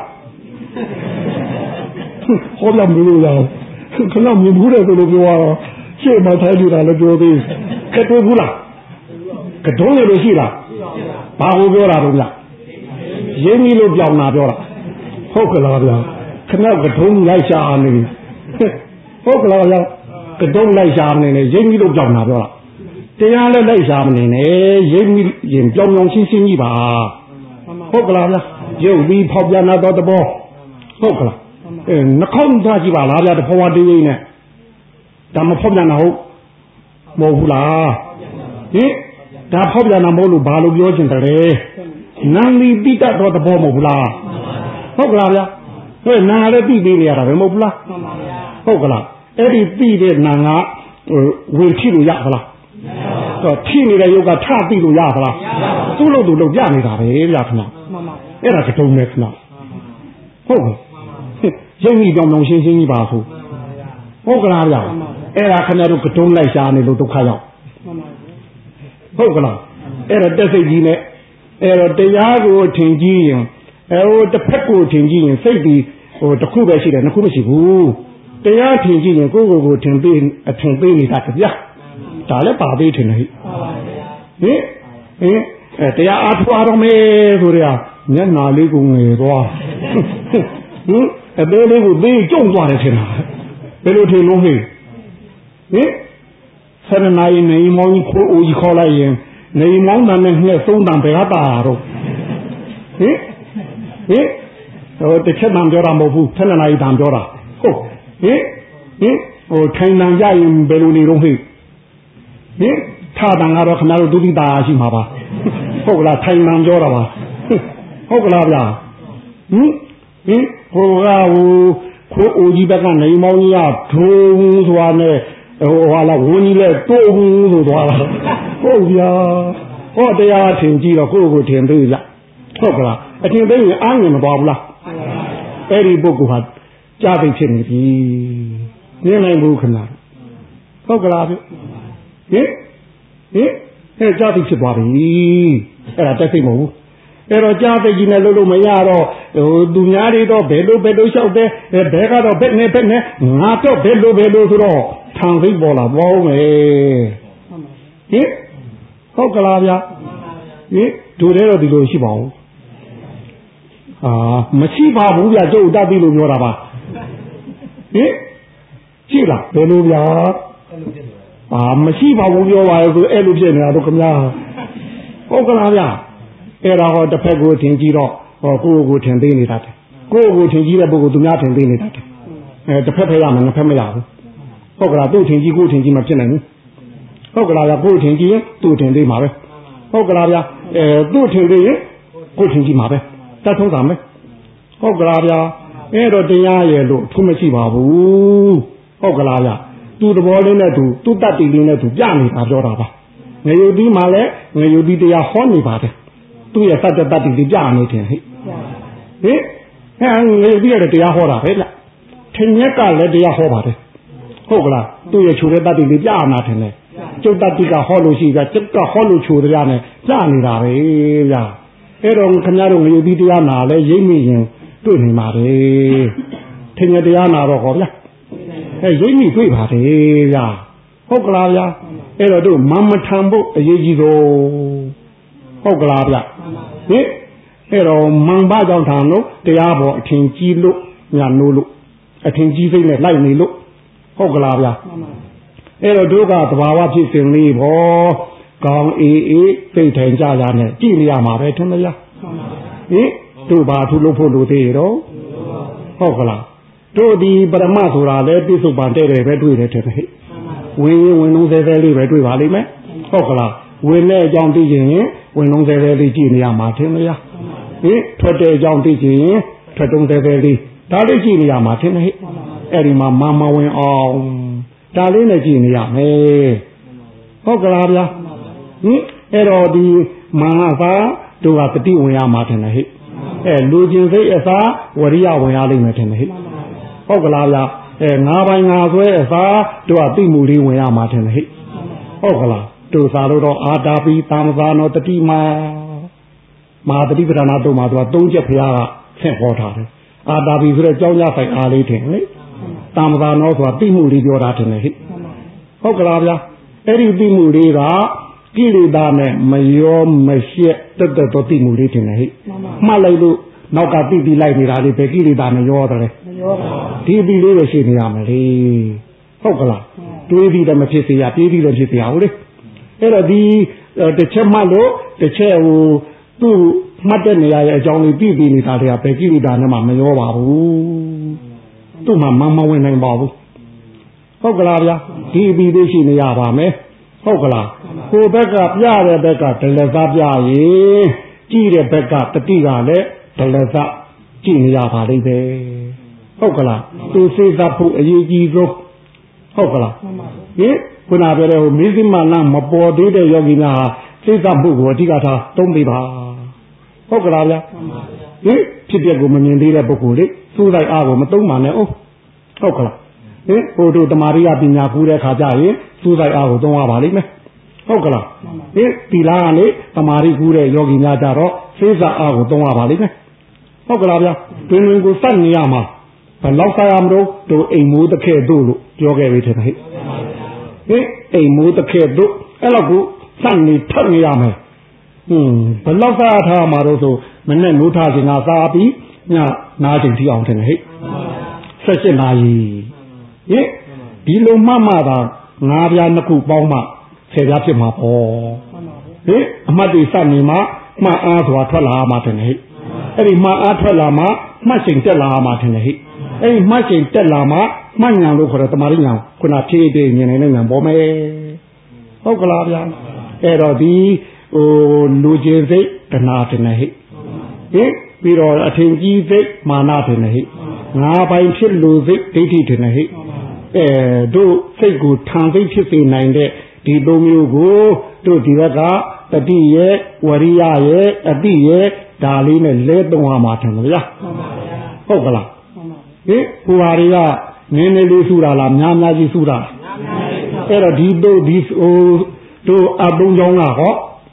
ဟောပြမလို့လားခဏမြင်ဘူးတယ်ဆိုလို့ပြောတော့ရှေ့မှာထိုင်နေတာလည်းပြောသေးကတုံးဘူးလားကတုံးရလို့ရှိလားဘာကိုပြောတာတော့ဗျရင်းကြီးလို့ကြောင်တာပြောတာဟုတ်ကလားဗျာခဏကတုံးလိုက်ရှာနေဟုတ်ကလားဗျာကတုံးလိုက်ရှာနေနေရင်းကြီးလို့ကြောင်တာပြောတာတရားလည်းလိုက်ရှာမနေနဲ့ရင်းကြီးရင်ကြောင်ကြောင်ရှင်းရှင်းကြီးပါဟုတ်ကလားဗျာရုပ်ပြီးဖောက်ပြန်လာတော့တဘောဟုတ်ကလားအဲနှခေါင်းသားကြည့်ပါလားဗျာတဖော်ဝတေးရင်းနဲ့ဒါမဖောက်ပြန်တာဟုတ်မဟုတ်ဘူးလားဟင်ဒါဖောက်ပြန်တာမဟုတ်လို့ဘာလို့ပြောချင်တယ်နန္ဒီတိတတော်တဘောမဟုတ်ဘူးလားဟုတ်ကလားဗျာဟဲ့နာလည်းသိသေးနေရတာပဲမဟုတ်ဘူးလားဟုတ်ကလားအဲ့ဒီသိတဲ့နာကဝင်ဖြစ်လို့ရသလားတော့ဖြစ်နေတဲ့ယုတ်ကထသိလို့ရသလားသူ့လို့သူ့လို့ပြနေတာပဲဗျာခဏအဲ့ဒါကတုံးနေခဏဟုတ်ကဲ့ရင်းကြီးကြောင်ကြောင်ရှင်းရှင်းကြီးပါဆိုဟုတ်ကလားဗျာအဲ့ဒါခင်ဗျားတို့ကတုံးလိုက်ရှားနေလို့ဒုက္ခရောက်ဟုတ်ကလားအဲ့ဒါတက်စိတ်ကြီးနဲ့အဲ့တော့တရားကိုထင်ကြီးရင်အဲဟိုတစ်ဖက်ကိုထင်ကြီးရင်စိတ်ပြီးဟိုတစ်ခုပဲရှိတယ်နှစ်ခုမရှိဘူးတရားထင်ကြီးရင်ကိုယ့်ကိုယ်ကိုထင်ပေးအထင်ပေးနေတာကြဒါလည်းပါသေးထင်တယ်ဟိဟင်ဟင်အဲတရားအားထုတ်ရမယ်ဆိုရမျက်နာလေးကိုငယ်သွားဟင်အသေးလေးကိုသေးကြုံသွားတယ်ထင်တာဘယ်လိုထင်လို့ဟိဟင်ဆရဏယနေမောင်းကိုအိုကြီးခေါ်လိုက်ရင်နေမောင်းတန်နဲ့ငှက်သုံးတန်ဘယ်ကတာတော့ဟင်ဟင်ဟိုတစ်ချက်တန်ပြောတာမဟုတ်ဘူးဆယ်နာရီတန်ပြောတာဟုတ်ဟင်ဟင်ဟိုထိုင်တန်ရရင်ဘယ်လိုနေတော့ဟိဟင်ထတန်ကတော့ခင်ဗျားတို့ဒုတိတာရှိမှာပါဟုတ်ကလားထိုင်တန်ပြောတာပါဟုတ်ကလားဗျာဟင်ဟင်ဟိုကဟိုခိုးအိုကြီးဘက်ကနေမောင်းကြီးကဒုံဆိုတာနဲ့ဟိုဟာလာဝင်းကြီးလဲတိုးဘူးဆိုသွားတာဟုတ်ဗျာဟောတရားထင်ကြည့်တော့ကိုယ့်ကိုထင်သေးလားဟုတ်ကလားအထင်သေးရင်အားငင်မသွားဘူးလားအဲ့ဒီပုဂ္ဂိုလ်ဟာကြာသိဖြစ်နေပြီနင်းနိုင်ဘူးခဏဟုတ်ကလားဗျဟင်ဟင်အဲကြာသိဖြစ်သွားပြီအဲ့ဒါတက်သိမဟုတ်ဘူးအဲ့တော့ကြာသိကြီးနဲ့လို့လို့မရတော့ဟိုသူများတွေတော့ဘယ်လိုဘယ်လိုလျှောက်တယ်ဘယ်ကတော့ဘက်နဲ့ဘက်နဲ့ငါတော့ဘယ်လိုဘယ်လိုဆိုတော့ထံသိပေါ်လာပေါ့မယ်ဟင်ဟုတ်ကလားဗျဟင်တို့တဲ့တော့ဒီလိုရှိပါဦးအာမရှိပါဘူးဗျကျုပ်တတ်ပြီလို့ပြောတာပါဟင်ရှိလားဘယ်လိုဗျာအာမရှိပါဘူးပြောပါရဲ့ဆိုအဲ့လိုဖြစ်နေတာတော့ခင်ဗျာဟုတ်ကလားဗျအဲ့ဒါဟောတစ်ဖက်ကိုထင်ကြည့်တော့ဟောကိုယ့်ကိုယ်ထင်သေးနေတာတဲ့ကိုယ့်ကိုယ်ထင်ကြည့်တဲ့ပုဂ္ဂိုလ်သူများထင်သေးနေတာတဲ့အဲတစ်ဖက်ဖက်ရမယ်နှစ်ဖက်မရဘူးဟုတ်ကလားသူ့ထင်ကြည့်ကိုယ်ထင်ကြည့်မှဖြစ်နိုင်ဘူးဟုတ်ကလားဗျကိုယ်ထင်ကြည့်ရင်သူ့ထင်သေးမှာပဲဟုတ်ကလားဗျအဲသူ့ထင်သေးရင်ကိုယ်ထင်ကြည့်မှာပဲတတ်ထုံးတာမယ်ဟုတ်ကလားဗျအဲ့တော့တရားရဲ့လို့ထူးမရှိပါဘူးဟုတ်ကလားဗျသူ့သဘောလေးနဲ့သူသူ့တတ်တည်လေးနဲ့သူပြနေတာပြောတာပါငရုတ်ဒီမှာလည်းငရုတ်ဒီတရားဟောနေပါတယ်သူ့ရဲ့တတ်တဲ့တတ်တည်လေးပြနေတယ်ဟဲ့ဟင်အဲငရုတ်ဒီရဲ့တရားဟောတာပဲဗျထင်ရက်ကလည်းတရားဟောပါတယ်ဟုတ်ကလားသူ့ရဲ့ခြုံတဲ့တတ်တည်လေးပြနာတယ်လေကျုပ်တတ်တည်ကဟောလို့ရှိကြကျုပ်ကဟောလို့ခြုံတရားနဲ့ပြနေတာပဲဗျအဲ့တော့ခင်ဗျားတို့ငရုတ်ဒီတရားနာလဲရိပ်မိရင်တွေ့နေပါလေထင်ရတရားနာတော့ဟောဗျအဲရိပ်မိတွေ့ပါတယ်ဗျဟုတ်ကလားဗျအဲ့တော့တို့မမထံဖို့အရေးကြီးဆုံးဟုတ်ကလားဗျဟင်အဲ့တော့မန်ပါကြောင့်ထံလို့တရားပေါ်အထင်ကြီးလို့ညာနိုးလို့အထင်ကြီးစိတ်နဲ့လိုက်နေလို့ဟုတ်ကလားဗျအဲ့တော့တို့ကသဘာဝဖြစ်စဉ်လေးဘောကောင်းအေးအေးသိထိုင်ကြရနဲ့ကြည့်နေရမှာပဲထင်မလားဟင်တို့ဘာထုလို့ဖို့လို့သေးရောဟုတ်ကလားတို့ဒီပရမဆိုတာလဲပြစ္ဆုတ်ပန်တဲ့တယ်ပဲတွေ့တယ်တဲ့ဟဲ့ဝင်ရင်ဝင်လုံးဆဲဆဲလေးပဲတွေ့ပါလိမ့်မယ်ဟုတ်ကလားဝင်တဲ့အကြောင်းသိချင်ရင်ဝင်လုံးဆဲဆဲလေးကြည့်နေရမှာထင်မလားဟင်ထွက်တဲ့အကြောင်းသိချင်ရင်ထွက်တုံးဆဲဆဲလေးဒါလေးကြည့်နေရမှာထင်တယ်ဟဲ့အဲ့ဒီမှာမမဝင်အောင်ဒါလေးနဲ့ကြည့်နေရမယ်ဟုတ်ကလားဗျာဟင်အဲ့တော့ဒီမာနသာတို့ကတတိဝင်ရမှာထင်တယ်ဟဲ့အဲလူချင်းစိတ်အစားဝရိယဝင်ရလိမ့်မယ်ထင်တယ်ဟဲ့ဟုတ်ကလားဗျာအဲငါးပိုင်းငါဆွဲအစားတို့ကသိမှုလေးဝင်ရမှာထင်တယ်ဟဲ့ဟုတ်ကလားတို့သာလို့တော့အာတာပိသာမဇာနောတတိမာမဟာတတိပဒနာတို့မှာသူကသုံးချက်ဖရာကဆင့်ဟောထားတယ်အာတာပိဆိုတဲ့ကြောင်းကြဆိုင်အားလေးထင်လေသာမဇာနောဆိုတာသိမှုလေးပြောတာထင်တယ်ဟဲ့ဟုတ်ကလားဗျာအဲ့ဒီသိမှုလေးကကိလေသာနဲ့မရောမရှက်တက်တက်တော့သိမှုလေးထင်တယ်ဟဲ့မှတ်လိုက်လို့နောက်ကတိတိလိုက်နေတာလေပဲကိလေသာနဲ့ရောတယ်မရောပါဘူးဒီဒီလေးပဲရှိနေရမယ်လေဟုတ်ကလားတွေးပြီးတော့မဖြစ်စေရပြေးပြီးတော့ဖြစ်စေရဟုတ်လေအဲ့တော့ဒီတစ်ချက်မှတ်လို့တစ်ချက်ဟိုသူ့မှတ်တဲ့နေရာရဲ့အကြောင်းလေးပြီးပြီးနေတာတွေကပဲကိလေသာနဲ့မှမရောပါဘူးသူ့မှာမမဝင်နိုင်ပါဘူးဟုတ်ကလားဗျာဒီပြီးလေးရှိနေရပါမယ်ဟုတ်ကလားကိုယ်ဘက်ကပြတဲ့ဘက်ကဒလသပြရင်ကြည့်တဲ့ဘက်ကတတိကလည်းဒလသကြည့်နေရပါလိမ့်ပဲဟုတ်ကလားသူစိတ်သဖို့အရေးကြီးဆုံးဟုတ်ကလားဟင်ခုနပြောတဲ့ဟိုမိသိမလမပေါ်သေးတဲ့ယောဂီများဟာစိတ်သဖို့ကိုအဓိကထားသုံးပေးပါဟုတ်ကလားဗျာဟင်ဖြစ်ပျက်ကိုမမြင်သေးတဲ့ပုဂ္ဂိုလ်လေသူ့လိုက်အားကိုမသုံးပါနဲ့ဟုတ်ဟုတ်ကလားဟင်ဟိုတို့တမာရိယပညာကူးတဲ့ခါကျရင်သူ့လိုက်အားကိုသုံးရပါလိမ့်မယ်ဟုတ်ကလားဟင်ဒီလားကလေတမာရိကူးတဲ့ယောဂီများကြတော့စိတ်အားကိုသုံးရပါလိမ့်မယ်ဟုတ်ကလားဗျာတွင်တွင်ကိုစက်နေရမှာဘယ်လောက်စားရမလို့တို့အိမ်မိုးတစ်ခဲတို့လို့ပြောခဲ့ပြီတဲ့ဟဲ့ဟင်အိမ်မိုးတစ်ခဲတို့အဲ့လောက်ကိုစက်နေထပ်နေရမယ်ဟင်းဘယ်လောက်စားထားမှာတော့ဆိုမနဲ့နိုးထားခြင်းကစားပြီးညနားချိန်ထိအောင်တယ်ဟဲ့ဆက်ရှင်းနာရီဟင်ဒီလိုမှမှသာငါးပြားနှစ်ခုပေါင်းမှဆယ်ပြားဖြစ်မှာပေါ့ဟင်အမှတ်တွေစနေမှမှတ်အားစွာထွက်လာမှတယ်ဟဲ့အဲ့ဒီမှတ်အားထွက်လာမှမှတ်ချိန်တက်လာမှတယ်ဟဲ့အဲ့ဒီမှတ်ချိန်တက်လာမှမှတ်ညာလို့ခေါ်တဲ့တမာရိညာခုနဖြည့်ဖြည့်မြင်နေတဲ့ညာပေါ်မယ်ဟုတ်ကလားဗျာအဲ့တော့ဒီဟိုလူချင်းစိတ်တဏှာတင်နေဟိဟင်ပြီးတော့အထင်ကြီးစိတ်မာနတင်နေဟိငါပိုင်ဖြစ်လူစိတ်ဒိဋ္ဌိတင်နေဟိအဲတို့စိတ်ကိုထံစိတ်ဖြစ်စေနိုင်တဲ့ဒီသုံးမျိုးကိုတို့ဒီဘက်ကတတတိရဲ့ဝရိယရဲ့အတိရဲ့ဒါလေးနဲ့လဲသုံးရမှာထင်တယ်ဗျာဟုတ်ကလားဟင်ဟိုဟာတွေကနင်းနေလေးစုတာလားများများကြီးစုတာအဲ့တော့ဒီတို့ဒီဟိုတို့အပုံကြောင်းကဟော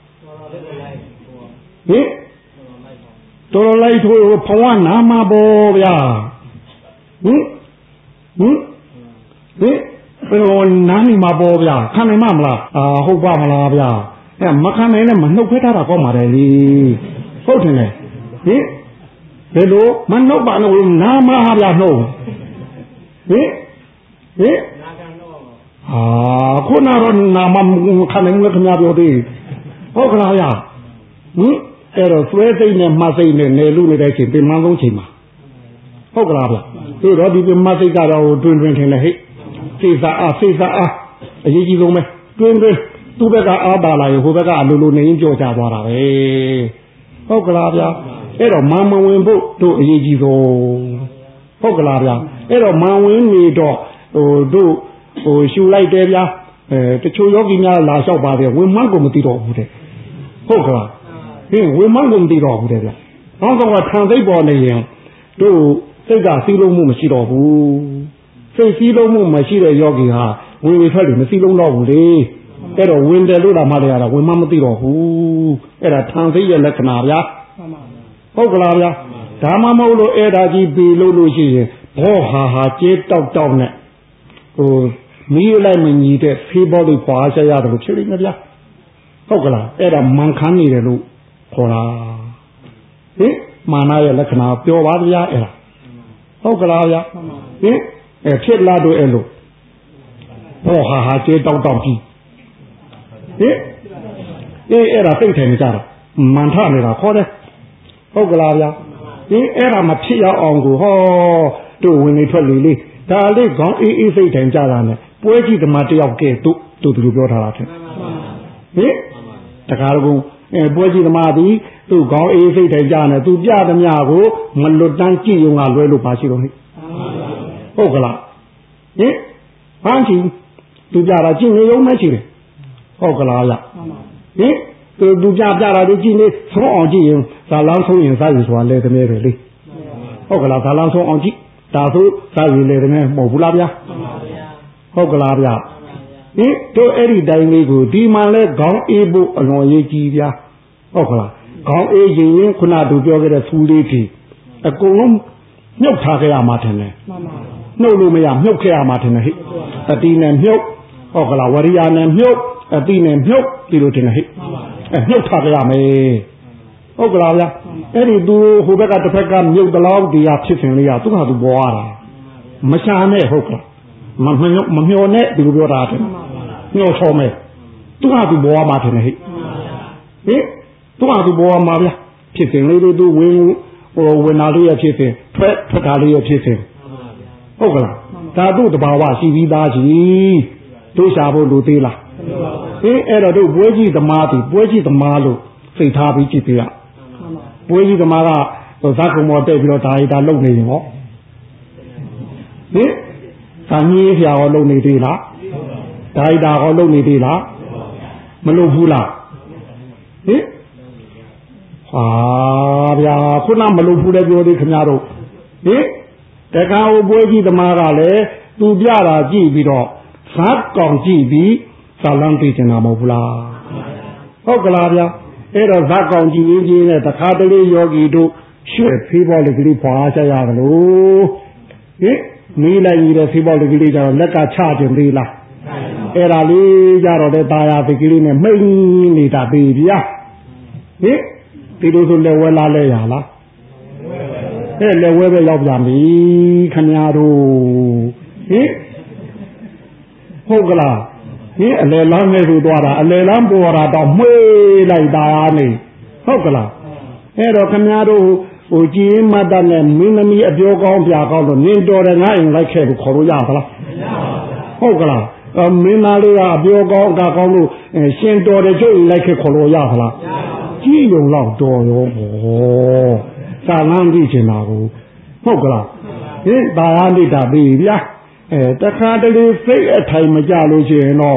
ဟင်တော်လိုက်ထိုးဖဝနာမှာပေါ့ဗျာဟင်ဟင်ဟင်ဘယ်လိုနားနေမှာပေါ့ဗျာခံနိုင်မမလားအာဟုတ်ပါမလားဗျာအဲမခံနိုင်နဲ့မနှုတ်ခွဲထားတာကောင်းပါတယ်လေဟုတ်တယ်လေဟင်ဘယ်လိုမနှုတ်ပါနဲ့နားမှာဗျာနှုတ်ဟင်ဟင်အာခုနတော့နာမခံနိုင်ဘူးခင်ဗျာပြောသေးဟုတ်ကလားဗျာဟင်အဲ့တော့သွဲစိတ်နဲ့မှတ်စိတ်နဲ့နေလူနေတဲ့ချိန်ပြင်မှန်းဆုံးချိန်မှာဟုတ်ကလားဗျတို့တော့ဒီပြင်မှတ်စိတ်ကတော့တွင်တွင်ထင်တယ်ဟဲ့စိတ်စားအားစိတ်စားအားအရေးကြီးဆုံးပဲတွင်တွင်သူ့ဘက်ကအားပါလာရင်ဟိုဘက်ကအလိုလိုနေရင်ကြောက်ကြသွားတာပဲဟုတ်ကလားဗျအဲ့တော့မမဝင်ဖို့တို့အရေးကြီးဆုံးဟုတ်ကလားဗျအဲ့တော့မဝင်နေတော့ဟိုတို့ဟိုရှူလိုက်တယ်ဗျအဲတချို့ယောဂီများလာလျှောက်ပါတယ်ဝင်မှန်းကိုမသိတော့ဘူးတဲ့ဟုတ်ကလားဟင်ဝင်မှန်းကိုမသိတော့ဘူးတဲ့ဗျ။နောက်တော့ခံစိတ်ပေါ်နေရင်တို့စိတ်ကစီးလုံးမှုမရှိတော့ဘူး။စိတ်စီးလုံးမှုမရှိတဲ့ယောဂီဟာဝင်ဝေထွက်လို့မစီးလုံးတော့ဘူးလေ။အဲ့တော့ဝင်တယ်လို့တာမှလည်းရတာဝင်မှမသိတော့ဘူး။အဲ့ဒါခံစိတ်ရဲ့လက္ခဏာဗျာ။ဟုတ်ကလားဗျာ။ဒါမှမဟုတ်လို့အဲ့ဒါကြီးပေလို့လို့ရှိရင်ဘောဟာဟာကျေးတောက်တောက်နဲ့ဟိုမီးလိုက်မညီတဲ့ဖေးဘောလေးပွားဆက်ရတယ်လို့ဖြစ်နေကြဗျာ။ဟုတ်ကလား။အဲ့ဒါမန်ခမ်းနေတယ်လို့ခေါ်တာဟင်မာနရဲ့လက္ခဏာပြောပါဗျာအဲ့ဒါဟုတ်ကလားဗျာဟင်အဲဖြစ်လာတော့အဲ့လိုဟောဟာဟာကျေတောက်တောက်ကြီးဟင်အေးအဲ့ဒါသိတယ်ကြတာမန်ထနေတာခေါ်တယ်ဟုတ်ကလားဗျာဟင်အဲ့ဒါမဖြစ်ရအောင်ကိုဟောတို့ဝင်နေထွက်လေလေဒါလေးခေါင်းအေးအေးစိတ်တိုင်ကြတာနဲ့ပွဲကြည့်ဓမ္မတယောက်ကဲတို့တို့သူပြောထားတာတဲ့ဟင်တကားကုန်းအဲပွဲကြည့်သမားသည်သူ့ခေါင်းအေးစိတ်ထိုင်ကြတယ်သူပြသမျှကိုမလွတ်တန်းကြည့်ရုံကလွဲလို့ပါရှိတော့ဟဲ့ဟုတ်ကလားဟင်ဟမ်းချီသူပြတာကြည့်နေရုံမရှိတယ်ဟုတ်ကလားလားဟင်သူသူပြပြတာဒီကြည့်နေဆုံးအောင်ကြည့်ရင်ဇာလန်းဆုံးရင်စားရည်ဆိုတာလဲသမီးတွေလေဟုတ်ကလားဇာလန်းဆုံးအောင်ကြည့်ဒါဆိုစားရည်လဲသမီးမဟုတ်ဘူးလားဗျာဟုတ်ကလားဗျာဟင်တို့အဲ့ဒီတိုင်းလေးကိုဒီမှလဲခေါင်းအေးဖို့အလွန်ရေးကြည့်ဗျာဟုတ်ကလားခေါင်းအေးရင်ခုနသူပြောခဲ့တဲ့ဖူးလေးကြီးအကုန်လုံးမြုပ်ထားခဲ့ရမှာထင်တယ်နှုတ်လို့မရမြုပ်ခဲ့ရမှာထင်တယ်ဟိအတိနဲ့မြုပ်ဟုတ်ကလားဝရိယနဲ့မြုပ်အတိနဲ့မြုပ်ဒီလိုထင်တယ်ဟိအဲမြုပ်ထားခဲ့ရမယ်ဟုတ်ကလားဗျာအဲ့ဒီသူဟိုဘက်ကတစ်ဖက်ကမြုပ်တလောက်ဒီဟာဖြစ်စဉ်လေးကသူ့ဟာသူပေါ်ရတာမရှာနဲ့ဟုတ်ကလားမမျောမမျောနဲ့ဒီလိုပြောတာတယ်မျောချောမယ်သူ့ဟာသူပေါ်ရမှာထင်တယ်ဟိဟင်သူ့ဟာသူပေါ်ရမှာဗျာဖြစ်စဉ်လေးတွေသူဝင်ဟိုဝင်လာလေးရဖြစ်စဉ်ထွက်ထွက်တာလေးရဖြစ်စဉ်ဟုတ်ကလားဒါတို့တဘာဝရှိပြီးသားကြီးတို့ရှာဖို့လူသေးလားဟင်အဲ့တော့တို့ပွဲကြီးသမားသည်ပွဲကြီးသမားလို့စိတ်ထားပြီးကြည့်ပြရပွဲကြီးသမားကဇာတ်ကုံပေါ်တက်ပြီးတော့ဒါရီတာလုံနေရင်ဟောဟင်သာမီးဖျာဟောလုံနေသေးလားဒါရီတာဟောလုံနေသေးလားမလုံဘူးလားဟင်ဟာဗျာခုနမလုံဘူးလည်းပြောသေးခင်ဗျားတို့ဟင်တခါဟိုပွဲကြီးသမားကလည်းသူပြတာကြည့်ပြီးတော့ဇာတ်ကောင်ကြည့်ပြီးဇာလန်းသိချင်တာမဟုတ်ဘူးလားဟုတ်ကလားဗျာအဲ့တော့ဇာတ်ကောင်ကြည့်ရင်းချင်းနဲ့တခါတလေယောဂီတို့ရွှေဖေးပေါ်လေးကလေးဖွာချရကြလို့ဟင်မီးလိုက်ရတဲ့ဖေးပေါ်လေးကလေးကျတော့လက်ကချတင်သေးလားအဲ့ဒါလေးကြတော့တဲ့ตาရဖေးကလေးနဲ့မိန်နေတာပြီဗျာဟင်ဒီလိုဆိုလက်ဝဲလားလဲရလားအဲ့လက်ဝဲပဲရောက်ပြန်ပြီခင်ဗျားတို့ဟင်ဟုတ်ကလားဟင်အလယ်လမ်းနဲ့ဆိုသွားတာအလယ်လမ်းပေါ်တာတော့မှွေးလိုက်တာနေဟုတ်ကလားအဲ့တော့ခင်ဗျားတို့ဟိုကြည်မတ်တဲ့နဲ့မင်းသမီးအပြောကောင်းပြကောင်းလို့နင်းတော်တယ်ငါ့အိမ်လိုက်ခဲ့လို့ခေါ်လို့ရသလားဟုတ်ကလားမင်းသားလေးကအပြောကောင်းကကောင်းလို့ရှင်တော်တယ်ကျုပ်အိမ်လိုက်ခဲ့ခေါ်လို့ရသလားကြည့်ုံတော့တော်ရောဘောသာလန်းကြည့်ချင်တာကိုဟုတ်ကလားဟင်ဒါရနေတာပြီဗျာအဲတခါတလေစိတ်အထိုင်မကြလို့ရှိရင်တော့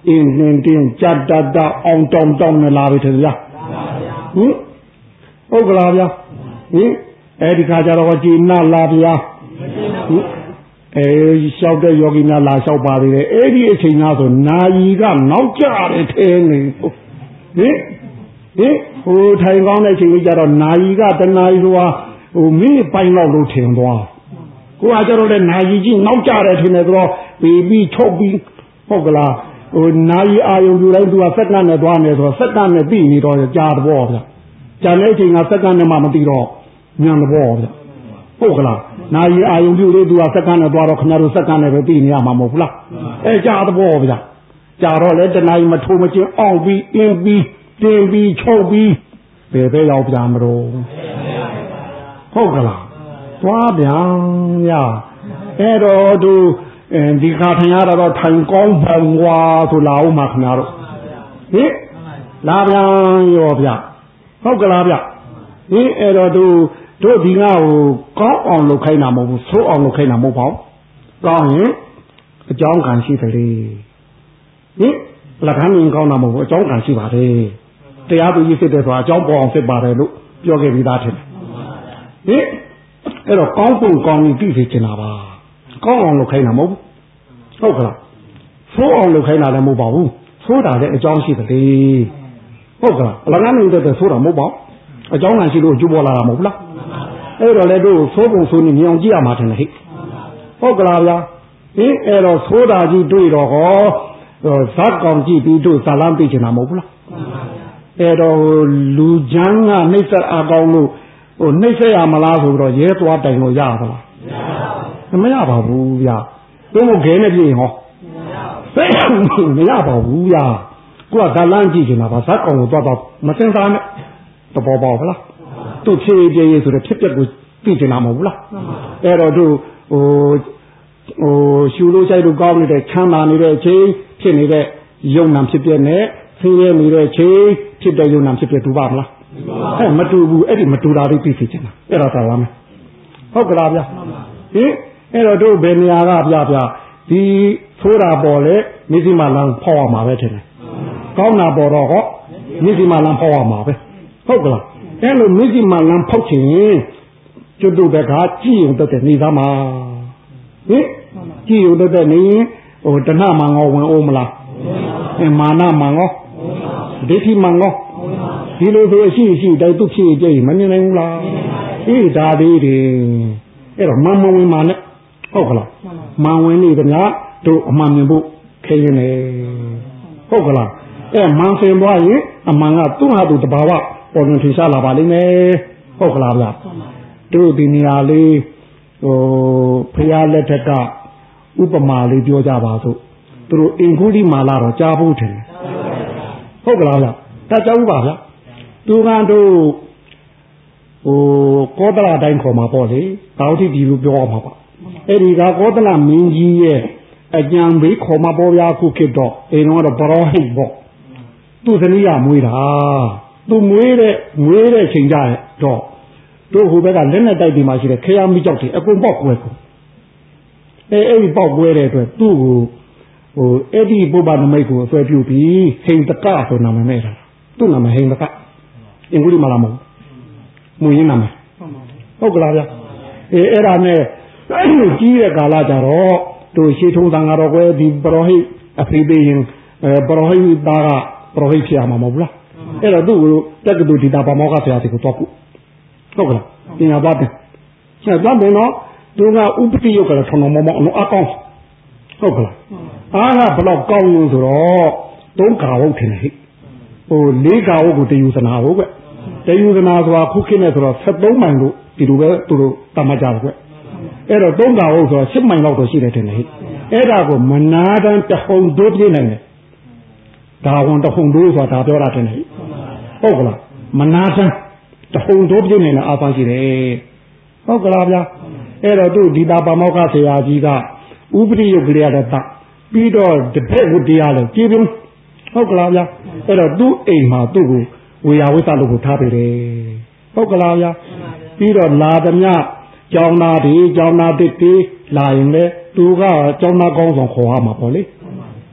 အင်းနှင်းတင်းကြတတ်တာအောင်တောင်းတောင်းနဲ့လာပြီထင်ဗျာဟင်ဟုတ်ကလားဗျာဟင်အဲ့ဒီခါကျတော့ကြည်နာလာဗျာဟင်အဲလျှောက်တဲ့ယောဂီများလာလျှောက်ပါသေးတယ်အဲ့ဒီအချိန်ကဆိုနာယီကနောက်ကျတယ်ထဲနေဟင်ဟင်ဟိုထိုင်ကောင်းတဲ့အချိန်ကြီးကျတော့နာယီကတနာယီဆိုတာဟိုမိပိုင်းလောက်လို့ထင်သွားကိုကကျတော့လည်းနာယီကြီးနောက်ကျတယ်ထင်တယ်ဆိုတော့ပြီးပြီးချုပ်ပြီးဟုတ်ကလားဟိုနာယီအာယုံပြလိုက်သူကစက္ကန့်နဲ့သွားနေဆိုတော့စက္ကန့်နဲ့ပြီးနေတော့ကြာတော့ဗျကျန်တဲ့အချိန်ကစက္ကန့်နဲ့မှမသိတော့ညံတော့ဗျဟုတ်ကလားနာယီအာယုံပြလေးသူကစက္ကန့်နဲ့သွားတော့ခင်ဗျားတို့စက္ကန့်နဲ့ပဲပြီးနေရမှာမဟုတ်ဘူးလားအဲကြာတော့ဗျကြာတော့လေတနာယီမထိုးမချင်းအောင်ပြီးအင်းပြီးတင်းပြီးချုပ်ပြီးဘယ်ပဲရောက်ပြန်မလို့ဟုတ်ကလားသွားပြန်ရအဲ့တော့သူဒီခါထင်ရတော့ထိုင်ကောင်းဖန်ွာဆိုလာဦးမှာခင်ဗျားတို့ဟင်လာပြန်ရောဗျဟုတ်ကလားဗျဟင်အဲ့တော့သူတို့ဒီငါ့ကိုကောင်းအောင်လုပ်ခိုင်းတာမဟုတ်ဘူးဆိုးအောင်လုပ်ခိုင်းတာမဟုတ်ပါဘူးကောင်းရင်အကြောင်းကံရှိတယ်လေဟင်လက်ခံရင်ကောင်းတာမဟုတ်ဘူးအကြောင်းကံရှိပါတယ်တရားသူကြီးဖြစ်တယ်ဆိုတာအကြောင်းပေါ်အောင်ဖြစ်ပါတယ်လို့ပြောခဲ့ပြီးသားထင်တယ်ဟင်အဲ့တော့ကောင်းပုံကောင်းရင်သိစေချင်တာပါကောင်းအောင်လုပ်ခိုင်းတာမဟုတ်ဘူးဟုတ်ကလားဆိုးအောင်လုပ်ခိုင်းတာလည်းမဟုတ်ပါဘူးဆိုးတာလည်းအကြောင်းရှိတယ်လေဟုတ်ကလားအလကားနေတဲ့ဆိုးတာမဟုတ်ပါဘူးအကြောင်းကရှိလို့ကျိုးပေါ်လာတာမဟုတ်လားအဲ့တော့လည်းတို့ဆိုးပုံဆိုးနေမြင်အောင်ကြည့်ရမှာထင်တယ်ဟဲ့ဟုတ်ကလားဗျာဟင်အဲ့တော့ဆိုးတာကြီးတွေ့တော့ဟောဇက်ကောင်ကြည့်ပြီးတို့ဇာလန်းသိချင်တာမဟုတ်ဘူးလားအဲ့တော့လူချမ်းကနှိမ့်ဆက်အကောင်းလို့ဟိုနှိမ့်ဆက်ရမလားဆိုတော့ရဲသွားတိုင်လို့ရပါလားမရပါဘူးဗျာတို့မခဲနဲ့ပြင်ဟောမရပါဘူးဗျာကိုကဇာလန်းကြည့်ချင်တာပါဇက်ကောင်ကိုသွားတော့မစင်စားနဲ့တပေါ်ပေါက်လားသူ့ဖြည့်ပြည့်ရေးဆိုတော့ဖြစ်ပျက်ကိုသိချင်တာမဟုတ်ဘူးလားအဲ့တော့တို့ဟိုဟိုရှူလို့ဆိုင်လို့ကောင်းနေတဲ့ချမ်းသာနေတဲ့အချိန်ဖြစ်နေတဲ့ယုံနာဖြစ်ပျက်နဲ့ဆင်းရဲနေတဲ့အချိန်ဖြစ်တဲ့ယုံနာဖြစ်ပျက်တူပါမလားဟဲ့မတူဘူးအဲ့ဒီမတူတာလေးသိသိချင်တာအဲ့ဒါသာလားမယ်ဟုတ်ကလားဗျဟင်အဲ့တော့တို့ဘယ်နေရာကဗျဗျဒီသိုးတာပေါ်လေမြစ်စီမလန်းဖောက်ရမှာပဲထင်တယ်ကောင်းတာပေါ်တော့ဟောမြစ်စီမလန်းဖောက်ရမှာပဲဟုတ်ကလားအဲ့လိုမြစ်စီမလန်းဖောက်ချင်ကျွတ်တို့ဘက်ကကြည်ုံတက်တဲ့နေသားမှာဟင်ကြည်ုံတက်တဲ့နေဟိုတဏှမငောဝင်အောင်မလားအမာနမငောဒိဋ္ဌိမငောဒီလိုဆိုအရှိရှိတိုင်းသူဖြစ်ကြည့်မမြင်နိုင်ဘူးလားအေးဒါသေးတယ်အဲ့တော့မမဝင်မှာနဲ့ဟုတ်ကလားမဝင်နေကြများတို့အမှန်မြင်ဖို့ခဲရင်လေဟုတ်ကလားအဲ့မန်ဆင်သွားရင်အမှန်ကသူ့ဟာသူတဘာဝပေါ်လွင်ထင်ရှားလာပါလိမ့်မယ်ဟုတ်ကလားဗျတို့ဒီနေရာလေးဟိုဖရာလက်ထက်ကဥပမာလေးပြောကြပါစို့သူတို့အင်္ဂုလိမာလာတော့ကြားဖို့ထင်တယ်ဟုတ်ကလားဗျတတ်ကြဘူးပါဗျသူကတို့ဟိုကောသလတိုင်းခေါ်မှာပေါ့လေဘာလို့ဒီလိုပြောအောင်မှာပါအဲ့ဒီကကောသလမင်းကြီးရဲ့အကြံပေးခေါ်မှာပေါ့ဗျာခုခေတ်တော့အိမ်တော့ဘရောဟိတ်ပေါ့သူ့ဇနီးကမွေးတာသူမွေးတဲ့မွေးတဲ့ချိန်ကြတော့တို့ဟိုဘက်ကလက်နဲ့တိုက်ဒီမှာရှိတဲ့ခရမ်းမိကြောက်တွေအကုန်ပေါက်ကွဲကုန်အဲအဲ့ဒီပေါက်ကွဲတဲ့အတွက်သူ့ကိုဟိုအဲ့ဒီပုဗ္ဗနမိတ်ကိုအဆွဲပြုပြီးဟိန္ဒကဆိုနာမည်နဲ့တာသူ့နာမည်ဟိန္ဒကအင်္ဂုလိမာလာမဟုတ်မွေးရင်းနာမည်ဟုတ်ကလားဗျအဲအဲ့ဒါနဲ့ကြီးတဲ့ကာလကြတော့တို့ရှေးထုံးသံဃာတော်ကွဲဒီပရောဟိတ်အဖေပေးရင်အဲပရောဟိတ်သားကပရောဟိတ်ဖြစ်ရမှာမဟုတ်လားအဲ့တော့သူ့ကိုတက္ကသိုလ်ဒီတာပါမောက္ခဆရာတွေကိုတော့ဟုတ်ကလားပညာသွားတယ်ဆက်သွားတယ်နော်သူကဥပတိယုတ်ကလည်းထုံတော်မောမောအလုံးအကောင်းဟုတ်ကလားအားကဘလောက်ကောင်းလို့ဆိုတော့သုံးကာဝုတ်ထင်တယ်ဟိဟိုလေးကာဝုတ်ကိုတယူဇနာဟုတ်ကဲ့တယူဇနာဆိုတာခုခေတ်နဲ့ဆိုတော့ဆက်သုံးမိုင်လို့ဒီလိုပဲသူတို့တတ်မှတ်ကြတယ်ကွအဲ့တော့သုံးကာဝုတ်ဆိုတာရှစ်မိုင်လောက်တော့ရှိတယ်ထင်တယ်ဟိအဲ့ဒါကိုမနာတန်တဟုန်ဒိုးပြင်းနိုင်တယ်ဒါဝန်တဟုန်ဒိုးဆိုတာဒါပြောတာထင်တယ်ဟိဟုတ်ကလားမနာတန်တဟုန်ဒိုးပြင်းနိုင်တဲ့အာဖန်ရှိတယ်ဟုတ်ကလားဗျာအဲ့တော့သူဒီတာပါမောက္ခဆရာကြီးကဥပတိယုတ်ကလေးရတဲ့တပြီးတော့တပည့်ဝတ္တရားလည်းကြည်ပြုံးဟုတ်ကလားဗျာအဲ့တော့သူ့အိမ်မှာသူ့ကိုဝေယဝိသလို့ကိုထားပေးတယ်ဟုတ်ကလားဗျာပြီးတော့လာသမျှကျောင်းသားတွေကျောင်းသားတစ်တွေလာရင်လေသူကကျောင်းသားကောင်းဆောင်ခေါ်ရမှာပေါ့လေ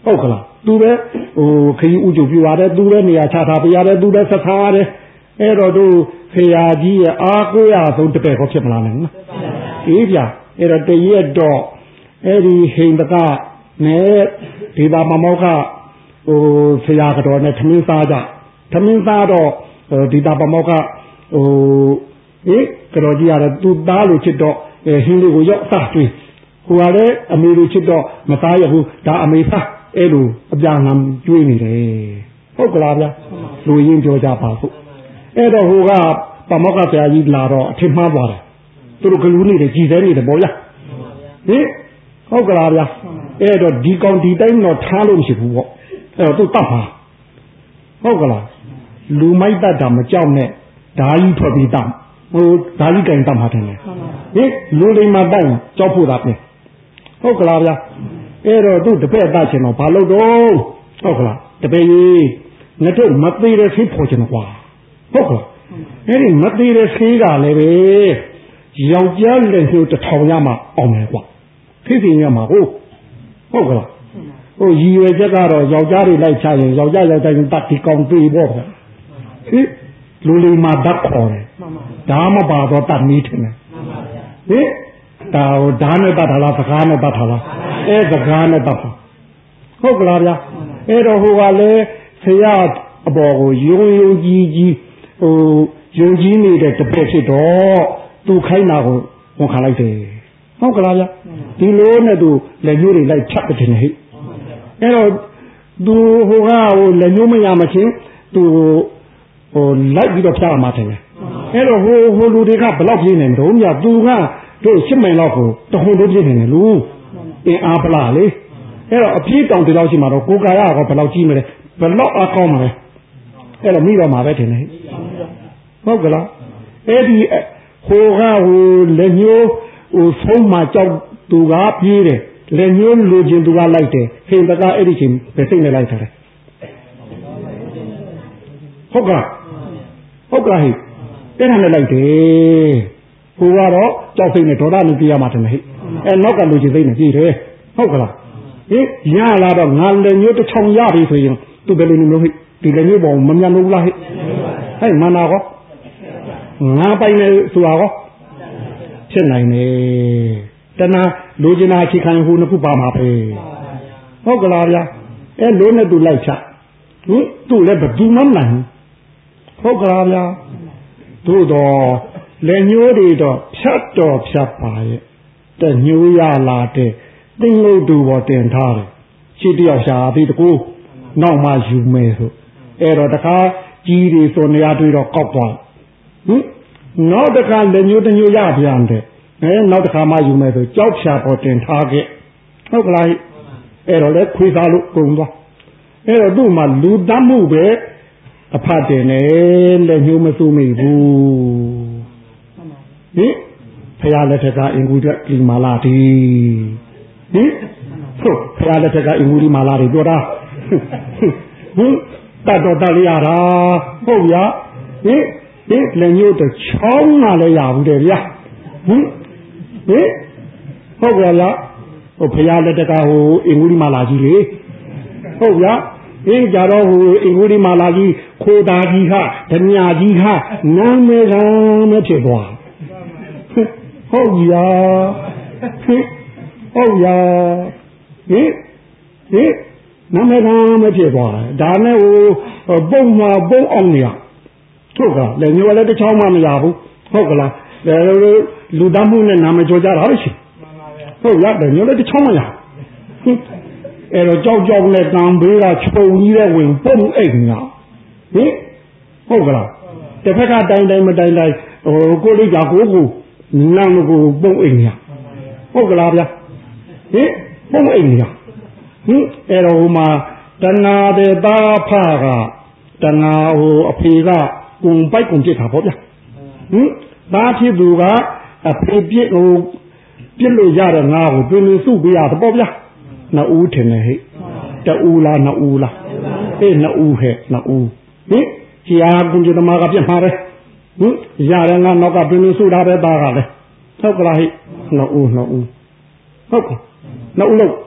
ဟုတ်ကလားသူပဲဟိုခရီးဥကြပြရတယ်သူပဲနေရာချထားပြရတယ်သူပဲဆက်ထားရတယ်အဲ့တော့တို့ခရာကြီးရဲ့အားကိုးရဆုံးတပည့်ဟောဖြစ်မလားနဲ့နော်အေးဗျအဲ့တော့တရက်တော့အဲ့ဒီဟိန္ဒကနဲ့ဒီပါမမောကဟိုဆရာတော်နဲ့သမင်းသားကြသမင်းသားတော့ဒီတာပမောကဟိုဟေးကြော်ကြီးရတယ်သူသားလို့ချစ်တော့ဟင်းလေးကိုရောက်စားတွေ့ဟိုကလည်းအမေလိုချစ်တော့မသားရဘူးဒါအမေသားအဲ့လိုအပြာငံကျွေးနေတယ်ဟုတ်ကလားဗျာလူရင်းပြောကြပါစို့အဲ့တော့ဟိုကပမောကဆရာကြီးလာတော့အထင်မှားသွားတယ်သူတို့ကလူနေတယ်ကြည်စဲနေတယ်ပေါ့ဗျာဟင်ဟုတ်ကလားဗျာအဲ့တော့ဒီကောင်ဒီတိုင်းတော့ထားလို့မရှိဘူးပေါ့အဲ့တော့သူတတ်ပါဟုတ်ကလားလူမိုက်တတ်တာမကြောက်နဲ့ဓာကြီးထွက်ပြီးတတ်ဟိုဓာကြီးကင်တတ်မှာတယ်ဟင်လူလိမ္မာတိုင်ကြောက်ဖို့တာပြင်ဟုတ်ကလားဗျာအဲ့တော့သူတပည့်တတ်ချင်တော့ဘာလို့တော့ဟုတ်ကလားတပည့်ကြီးငါတို့မသေးတဲ့ဖိဖို့ချင်ကွာဟုတ်ကလားအဲ့ဒီမသေးတဲ့ဆေးကလည်းပဲယောက်ျားလက်ညှိုးတစ်ထောင်ရမှအောင်မယ်ကွာဖိဖိရမှာဟုတ်ဟုတ်ကလားဟိုရည်ရွယ်ချက်ကတော့ယောက်ျားတွေလိုက်ချရင်ယောက်ျားယောက်ျားချင်းတတ်ဒီကောင်သေးပေါ့ဗျာဟိလူလေးမှာတတ်ခေါ်တယ်ဒါမှပါတော့တတ်နည်းထင်တယ်ဟိဒါဟိုဓာတ်နဲ့တတ်တာလားစကားနဲ့တတ်တာလားအဲစကားနဲ့တတ်တာဟုတ်ကလားဗျာအဲ့တော့ဟိုကလည်းဆရာအပေါ်ကိုယုံယုံကြည်ကြည်ဟိုယုံကြည်နေတဲ့တပည့်ဖြစ်တော့သူခိုင်းတာကိုဝန်ခံလိုက်တယ်ဟုတ်ကလားဗျာဒီလိုနဲ့သူလက်ညှိုးတွေလိုက်ဖြတ်တယ်ဟိအဲ့တော့သူဟိုကဟိုလက်ညှိုးမရမချင်းသူဟိုလိုက်ပြီးတော့ဖြတ်ရမှာတယ်အဲ့တော့ဟိုဟိုလူတွေကဘယ်လောက်ပြင်းနေမလို့မြတ်သူကတို့ရှစ်မိုင်လောက်ကိုတဟုန်တို့ပြင်းနေတယ်လူအင်းအားပလားလေအဲ့တော့အပြေးတောင်တလောက်ရှိမှာတော့ကိုယ်ကာယကဘယ်လောက်ကြီးမလဲဘယ်လောက်အကောင်းမလဲအဲ့တော့မိတော့မှာပဲတင်နေဟုတ်ကလားအဲ့ဒီဟိုကဟိုလက်ညှိုးဟိုဆုံးမှကြောက်သူကပြေးတယ်လက်ညှိုးလိုချင်သူကလိုက်တယ်ဟင်တကအဲ့ဒီချိန်ပဲစိတ်နဲ့လိုက်တယ်ဟုတ်ကလားဟုတ်ကလားဟိအဲ့ဒါနဲ့လိုက်တယ်ဟိုကတော့ကြောက်စိတ်နဲ့ဒေါသနဲ့ပြေးရမှာတယ်ဟိအဲ့နောက်ကလူချင်စိတ်နဲ့ပြေးတယ်ဟုတ်ကလားဟင်ရလာတော့ငါလက်ညှိုးတစ်ချောင်းရပြီဆိုရင်သူဘယ်လိုနေလို့ဟိဒီလက်ညှိုးပေါ်မမြန်လို့လားဟိဟဲ့မနာကောငါပိုင်နေဆိုတာကောဖြစ်နိုင်တယ်တဏှာလိုချင်တာအခြေခံဟိုနှစ်ခုပါမှာပဲဟုတ်ကလားဗျာအဲလိုနဲ့သူလိုက်ချဟင်သူ့လည်းဘယ်သူမှမနိုင်ဟုတ်ကလားဗျာသို့တော့လက်ညှိုးတွေတော့ဖြတ်တော်ဖြတ်ပါရဲ့တညှိုးရလာတဲ့သင်္လုတ်တူပေါ်တင်ထားတယ်ရှိတယောက်ရှာပြီးတကူနောက်မှယူမယ်ဆိုအဲ့တော့တခါကြီးတွေဆိုနေရာတွေ့တော့ကောက်သွားဟင်နောက်တခါလက်ညှိုးတညှိုးရပြန်တယ်အဲနောက်တခါမှယူမယ်ဆိုကြောက်ဖြာပေါ်တင်ထားခဲ့ဟုတ်ကလားအဲ့တော့လေခွေးသားလို့ကုန်သွားအဲ့တော့သူ့မှာလူတတ်မှုပဲအဖတ်တယ်နဲ့လက်ညှိုးမစိုးမိဘူးဟင်ဖရာလက်ထက်ကအင်ကူတဲ့ဒီမာလာတီဟင်ဟုတ်ဖရာလက်ထက်ကအင်ကူဒီမာလာတီပြောတာဟင်တတ်တော့တတ်ရတာဟုတ်ဗျာဟင်ဒီလက်ညှိုးတစ်ချောင်းကလည်းရဘူးတဲ့ဗျာဟင်ဟင်ဟုတ်ဗျာလားဟိုဖရာလက်ထက်ကဟိုအင်ကူဒီမာလာကြီးလေဟုတ်ဗျာအေးကြတော့ဟိုအင်္ဂုရိမာလာကြီးခိုတာကြီးဟာဓမြကြီးဟာနာမည်ကမဖြစ်သွားဟုတ်ရဟုတ်ရဟင်ဟင်နာမည်ကမဖြစ်သွားဒါနဲ့ဟိုပုံမှာပုံအောင်နေရဟုတ်ကလည်းညိုလည်းတစ်ချောင်းမှမရဘူးဟုတ်ကလားလူတမ်းမှုနဲ့နာမည်ကြောကြတာဟုတ်ရှိဟုတ်ရတယ်ညိုလည်းတစ်ချောင်းမရအဲ့တော့ကြောက်ကြောက်နဲ့တံဘေးကခြုံကြီးတဲ့ဝင်ပုံအိတ်ညာဟင်ဟုတ်ကလားတစ်ဖက်ကတိုင်တိုင်မတိုင်တိုင်ဟိုကိုလေးကကိုကိုနန်းကိုပုံအိတ်ညာဟုတ်ကလားဗျာဟင်ပုံအိတ်ညာဟင်အဲ့တော့ဟိုမှာတဏှာတဲ့သားဖကတဏှာဟိုအဖေကကုံပိုက်ကုံပြစ်တာပေါ့ဗျာဟင်သားဖြစ်သူကအဖေပြစ်ဟိုပြစ်လို့ရတဲ့ငါ့ကိုတွင်လို့စုပေးရတော့ပေါ့ဗျာနှစ်ဦးထင်တယ်ဟဲ့တူလားနှစ်ဦးလားအေးနှစ်ဦးဟဲ့နှစ်ဦးဟင်ကြားကုညသမားကပြတ်မှာပဲဟင်ရတယ်ငါနောက်ကတွင်လို့စုတာပဲသားကလည်းဟုတ်ကလားဟဲ့နှစ်ဦးနှစ်ဦးဟုတ်ကဲ့နှစ်ဦးလို့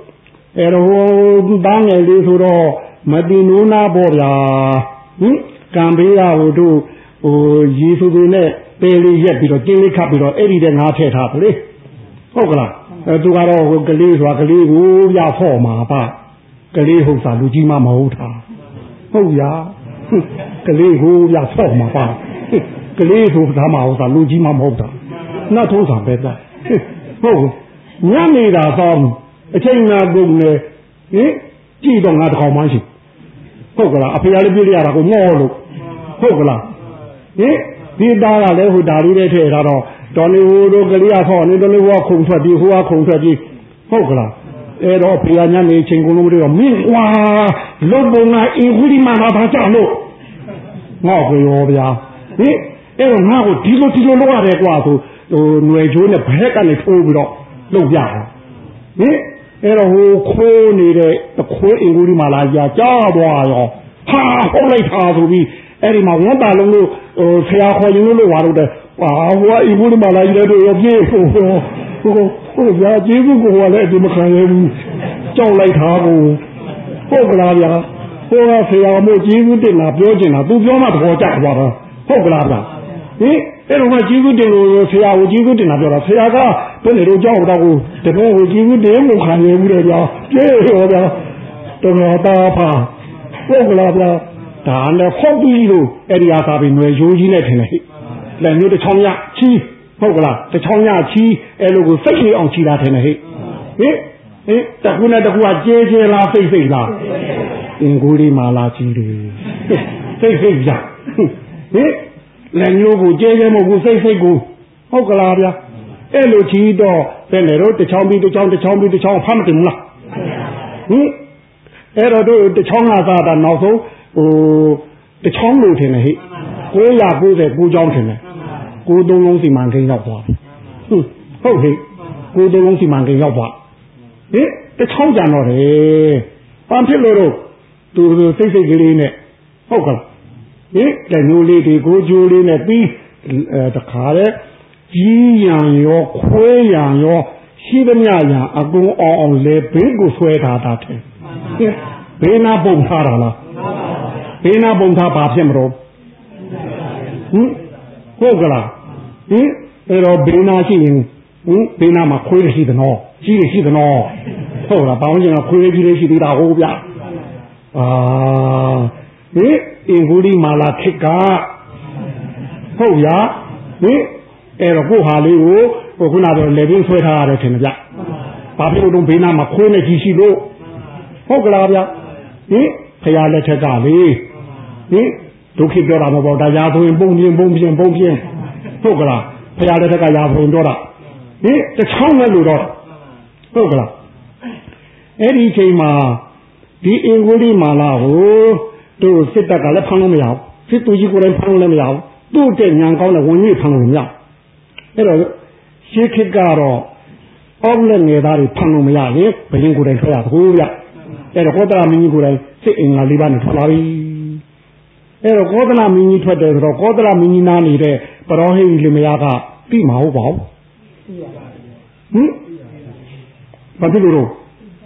အဲ့တော့တန်းငယ်လေးဆိုတော့မတိနိုးနာပေါ့ဗျာဟင်ကံပေးတာဟိုတို့ဟိုရေဆိုသူနဲ့ပေလေးရက်ပြီးတော့ကျင်းလေးခတ်ပြီးတော့အဲ့ဒီတဲ့ငါထည့်ထားတယ်လေဟုတ်ကလားအဲသူကတော့ဟိုကလေးဆိုတာကလေးကိုပြဖော့မှာပါကလေးဟုတ်စားလူကြီးမှမဟုတ်တာဟုတ်ရကလေးကိုပြဖော့မှာပါကလေးဆိုတာမှဟုတ်စားလူကြီးမှမဟုတ်တာနှတ်ထုံးဆောင်ပဲသားဟုတ်ညနေတာဆောင်အချိန်နာကုန်လေဟင်ကြည့်တော့ငါတကောင်မှရှိဟုတ်ကလားအဖေကလည်းပြည့်ရတာကိုငေါ့လို့ဟုတ်ကလားဟင်ဒီသားကလည်းဟိုဒါလေးနဲ့ထည့်ထားတော့တော်နေဟိုတို့ကလေးကဆော့နေတော်နေဟိုကခုံထွက်ပြီးဟိုကခုံထွက်ပြီးဟုတ်ကလားအဲ့တော့ဖေကညနေချိန်ကုန်လို့မတွေ့တော့မင်းကွာလုတ်ပုံကအင်ခွီမှလာပါကြလို့ငေါ့ကိုရောဗျာဟင်အဲ့တော့ငါ့ကိုဒီလိုဒီလိုလုပ်ရတယ်ကွာဆိုဟိုຫນွယ်ချိုးနဲ့ဘက်ကနေထိုးပြီးတော့လုပ်ပြတာဟင်အဲ့တော့ဟိုခိုးနေတဲ့တခိုးအင်ခွီမှလာကြာကြားသွားရောဟာဟုတ်လိုက်တာဆိုပြီးအဲ့ဒီမှာဝန်တာလုံးလို့ဟိုဆရာခေါ်ရင်လို့ပါတော့တဲ့ဟာဟိုကအင်ခွီမှလာကြီးတဲ့ရပြေဟိုဟိုဟိုဗျာကျေးဇူးကိုဟိုလည်းဒီမခံရဘူးကြောက်လိုက်တာကိုဟုတ်ကလားဗျာဟိုကဆရာမို့ကျေးဇူးတင်တာပြောချင်တာသူပြောမှသဘောကျသွားတာဟုတ်ကလားဗျာဟင်အဲ့တော့ကကျေးဇူးတင်လို့ဆရာကိုကျေးဇူးတင်တာပြောတာဆရာကဘယ်နေတော့ကြောက်တော့ကိုတကယ်ကိုကျေးဇူးတင်မှုခံရဘူးလေဗျာကျေးရောဗျာတော်တော်ပါဟုတ်ကလားဗျာဒါနဲ့ဟုတ်ပြီလို့အဲ့ဒီအားသာပြီးຫນွယ်ရိုးကြီးနဲ့ထင်တယ်ဟိလက်မျိုးတစ်ချောင်းရချီးဟုတ်ကလားတစ်ချောင်းရချီးအဲ့လိုကိုစိတ်ကြီးအောင်ချီးတာထင်တယ်ဟိဟင်ဟင်တခုနဲ့တခုကကျေးကျေးလားစိတ်စိတ်လားအင်ကိုလေးမာလာချီးတယ်စိတ်စိတ်ကြဟင်လက်မျိုးကိုကျေးကျေးမဟုတ်ဘူးစိတ်စိတ်ကိုဟုတ်ကလားဗျာအဲ့လိုချီးတော့ဘယ်နဲ့တော့တစ်ချောင်းပြီးတစ်ချောင်းတစ်ချောင်းပြီးတစ်ချောင်းဖမ်းမတင်ဘူးလားဟင်အဲ့တော့တို့တစ်ချောင်းကသာတာနောက်ဆုံးဟိုတစ်ချောင်းလို့ထင်တယ်ဟိကိုးရာကိုးတဲ့ကိုးချောင်းထင်တယ်ကိုသုံးလုံးစီမံကိန်းရောက်သွားဟုတ်ဟိကိုသုံးလုံးစီမံကိန်းရောက်သွားဟင်တချောင်းကြံတော့တယ်ဘာဖြစ်လို့တော့သူစိတ်စိတ်ကလေးနဲ့ဟုတ်ကလားဟင်တမျိုးလေးတွေကိုကြိုးလေးနဲ့ပြီးအဲတခါလေကြီးရံရောခွဲရံရောရှိသမျှရံအကုန်အောင်အောင်လေဘေးကိုဆွဲထားတာတယ်ဘေးနာပုံထားတာလားဘေးနာပုံထားဘာဖြစ်မလို့ဟင်ဟုတ်ကလားဟင်အဲ့တော့ဘေးနာရှိရင်ဟင်ဘေးနာမှာခွေးရှိသနော်ရှိရရှိသနော်ဟုတ်လားဘောင်းကျင်ကခွေးကြီးလေးရှိသေးတာဟုတ်ဗျာအာဟင်အင်ဂူလီမာလာခစ်ကဟုတ်ဗျာဟင်အဲ့တော့ကိုဟာလေးကိုဟိုခုနကတော့လေပြင်းဆွဲထားရတယ်ထင်တယ်ဗျဘာဖြစ်လို့တော့ဘေးနာမှာခွေးနဲ့ကြီးရှိလို့ဟုတ်ကလားဗျာဟင်ဖရာလက်ထက်ကလေဟင်ဒုက္ခပြောတာမဟုတ်ဒါရာဆိုရင်ပုံပြင်းပုံပြင်းပုံပြင်းဟုတ်ကလားဖရာလက်ထက်ကရာဆိုရင်ပြောတာဟင်တချောင်းနဲ့လို့တော့ဟုတ်ကလားအဲ့ဒီချိန်မှာဒီအင်္ဂုလိမာလာကိုတို့စစ်တပ်ကလည်းဖမ်းလို့မရဘူးစစ်သူကြီးကိုလည်းဖမ်းလို့လည်းမရဘူးသူ့တဲ့ညံကောင်းတဲ့ဝန်ကြီးဖမ်းလို့မရအဲ့တော့ရှေးခေတ်ကတော့အောက်လက်ငယ်သားတွေဖမ်းလို့မရလေဘယင်းကိုယ်တိုင်ထွက်ရသကိုဗျအဲ့တော့ကောသလမင်းကြီးကိုယ်တိုင်စစ်အင်္ဂါလေးပါးနဲ့ထွက်လာပြီအဲ့တော့ကောသလမင်းကြီးထွက်တယ်ဆိုတော့ကောသလမင်းကြီးနားနေတဲ့ပရောဟိတ်လူမယားကပြီးမှာဟုတ်ပါဘူးဟင်ဘာဖြစ်လို့တော့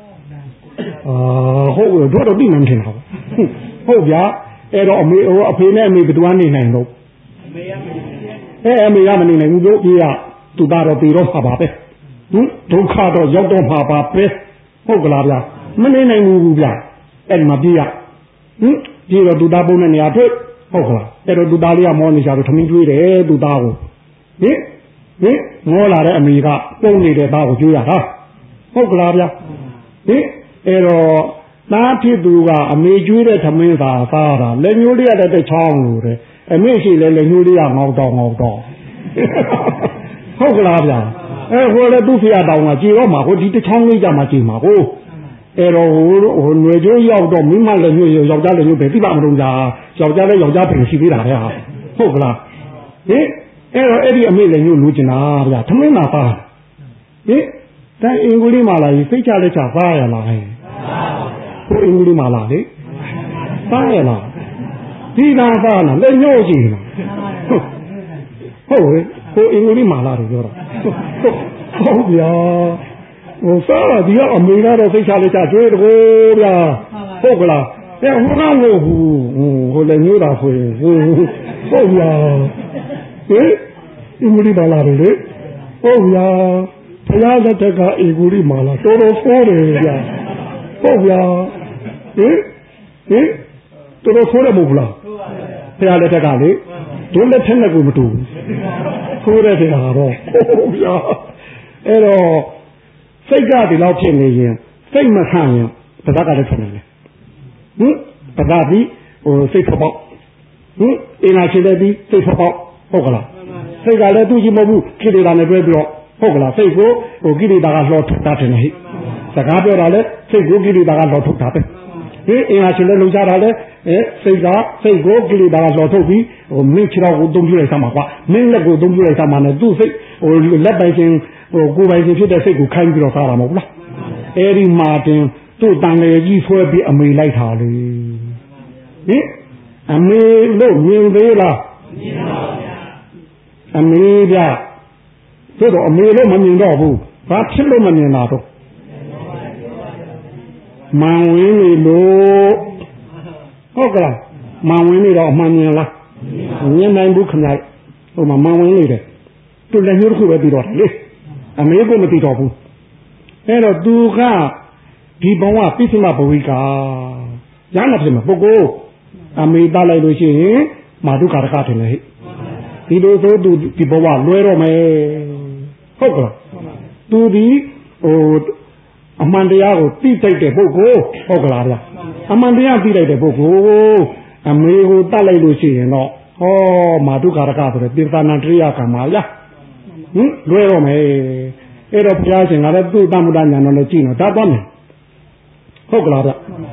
အာဟုတ်တော့တော့ပြီးမှန်းထင်တာဟုတ်ဗျာအဲ့တော့အမေဟိုအဖေနဲ့အမေဘယ်သူကနေနိုင်တော့အမေရမနေနိုင်အဲအမေရမနေနိုင်ဘူးတို့ပြေးရသူသားတော့ပြေတော့မှာပါပဲဟင်ဒုက္ခတော့ရောက်တော့မှာပါပဲဟုတ်ကလားဗျာမနေနိုင်ဘူးဗျာအဲ့ဒီမှာပြေးရဟင်ပြေးတော့သူသားပုံနဲ့နေရာတွေ့ဟုတ်ကလားအဲ့တော့သူသားလေးကမောနေကြတော့ထမင်းကျွေးတယ်သူသားကိုဟင်ဟင်မောလာတဲ့အမေကပုံနေတဲ့သားကိုကျွေးရတာဟုတ်ကလားဗျာဟင်အဲ့တော့သားဖြစ်သူကအမေကျွေးတဲ့ထမင်းသာသားတာလက်ညှိုးလေးရတဲ့ချောင်းလို့တဲ့အမေရှိလဲလက်ညှိုးလေးကငေါတော့ငေါတော့ဟုတ်ကလားဗျာအဲဟိုလေသူ့ဖျားတောင်ကကြည်တော့မှာဟိုဒီတစ်ချောင်းလေးကြမှာကြည်မှာကိုအဲ့တော့ဟိုဟိုຫນွေကျိုးရောက်တော့မိမလက်ညှိုးယောက်ျားလက်ညှိုးပဲသိပါမလို့ကြာယောက်ျားလည်းယောက်ျားပြင်ရှိသေးတာလေဟာဟုတ်ကလားဟင်အဲ့တော့အဲ့ဒီအမေလက်ညှိုးလိုချင်တာဗျာထမင်းသာပါဟင်တန်အင်္ဂုလိမာလာကြီးစိတ်ချလက်ချပါရလားဟဲ့ဟိုအင်္ဂုလိမာလာလေပါရလားဒီသာပါလားလက်ညှိုးကြည့်လားဟုတ်ဟဲ့ဟိုအင်္ဂုလိမာလာတွေပြောတာဟုတ်ဗျာဟဟိုစားဒီကအမေကတော့သိချလိုက်ကြကျွေးတကောဗျာဟုတ်ကလားအဲဟိုကောင်လို့ဟိုဟိုလည်းညိုးတာဆိုရင်ဟိုဟုတ်ဗျာဟင်အင်္ဂလိပ်ပါလာတယ်လေဟုတ်ဗျာဘုရားလက်ထက်ကအင်္ဂလိပ်မာလာတော်တော်ဖိုးတယ်ဗျာဟုတ်ဗျာဟင်ဟင်တော်တော်ဖိုးတယ်မဟုတ်လားဘုရားလက်ထက်ကလေဒုလက်ထက်နဲ့ကိုမတူဘူးဖိုးတဲ့တရားတော့ဟုတ်ဗျာအဲ့တော့စိတ်ကဒီလောက်ဖြစ်နေရင်စိတ်မဆန့်ရင်ပဇာကလည်းဖြစ်နေတယ်ဟင်ပဇာပြီးဟိုစိတ်ဖောက်ဟင်အင်္ဂါရှင်တဲ့ပြီးစိတ်ဖောက်ဟုတ်ကလားစိတ်ကလည်းသူ့ကြီးမဟုတ်ဘူးကိလေသာနဲ့တွဲပြီးတော့ဟုတ်ကလားစိတ်ကိုဟိုကိလေသာကလှော်ထုတ်တာတယ်ဟဲ့စကားပြောတာလဲစိတ်ကိုကိလေသာကလှော်ထုတ်တာပဲဟင်အင်္ဂါရှင်လည်းလုံချတာလဲအဲစိတ်ကစိတ်ကိုကိလေသာကလှော်ထုတ်ပြီးဟိုမင်းခြေတော်ကိုတုံးပြလိုက်သမှာကွာမင်းလက်ကိုတုံးပြလိုက်သမှာနဲ့သူ့စိတ်ဟိုလက်ပိုင်ရှင်ဟိုကိုယ်ပိုင်ရှင်ဖြစ်တဲ့စိတ်ကိုခိုင်းပြီးတော့စားတာမဟုတ်လားအဲဒီမှာတင်သူ့တန်လေကြီးဆွဲပြီးအမေလိုက်တာလေဟင်အမေလို့မြင်သေးလားမြင်ပါဗျာအမေဗျာသို့တော့အမေလို့မမြင်တော့ဘူးဘာဖြစ်လို့မမြင်တာတော့မန်ဝင်းနေလို့ဟုတ်ကလားမန်ဝင်းနေတော့အမှန်မြင်လားမြင်နိုင်ဘူးခင်ဗျာဟိုမှာမန်ဝင်းနေတယ်သူလည်းညှို့တစ်ခုပဲပြီးတော့တယ်လေအမေကိုမသိတော့ဘူးအဲ့တော့သူကဒီဘဝပိစိမဘဝိကရဟနာဖြစ်မှာပုဂ္ဂိုလ်အမေသားလိုက်လို့ရှိရင်မာတုကာရကထင်လေဟဲ့ဒီလိုဆိုသူဒီဘဝလွဲတော့မယ်ဟုတ်ကလားသူဒီဟိုအမှန်တရားကိုသိတိုက်တဲ့ပုဂ္ဂိုလ်ဟုတ်ကလားဗျအမှန်တရားသိလိုက်တဲ့ပုဂ္ဂိုလ်အမေကိုတတ်လိုက်လို့ရှိရင်တော့ဟောမာတုကာရကဆိုတဲ့ပိသနာတရိယကံပါလားဟင်လွဲတော့မယ်အဲ့တော့ဘုရားရှင်ကလည်းသူ့တမ္မတညာတော်နဲ့ကြည့်တော့ဒါတော့မယ်ဟုတ်ကလားဗျ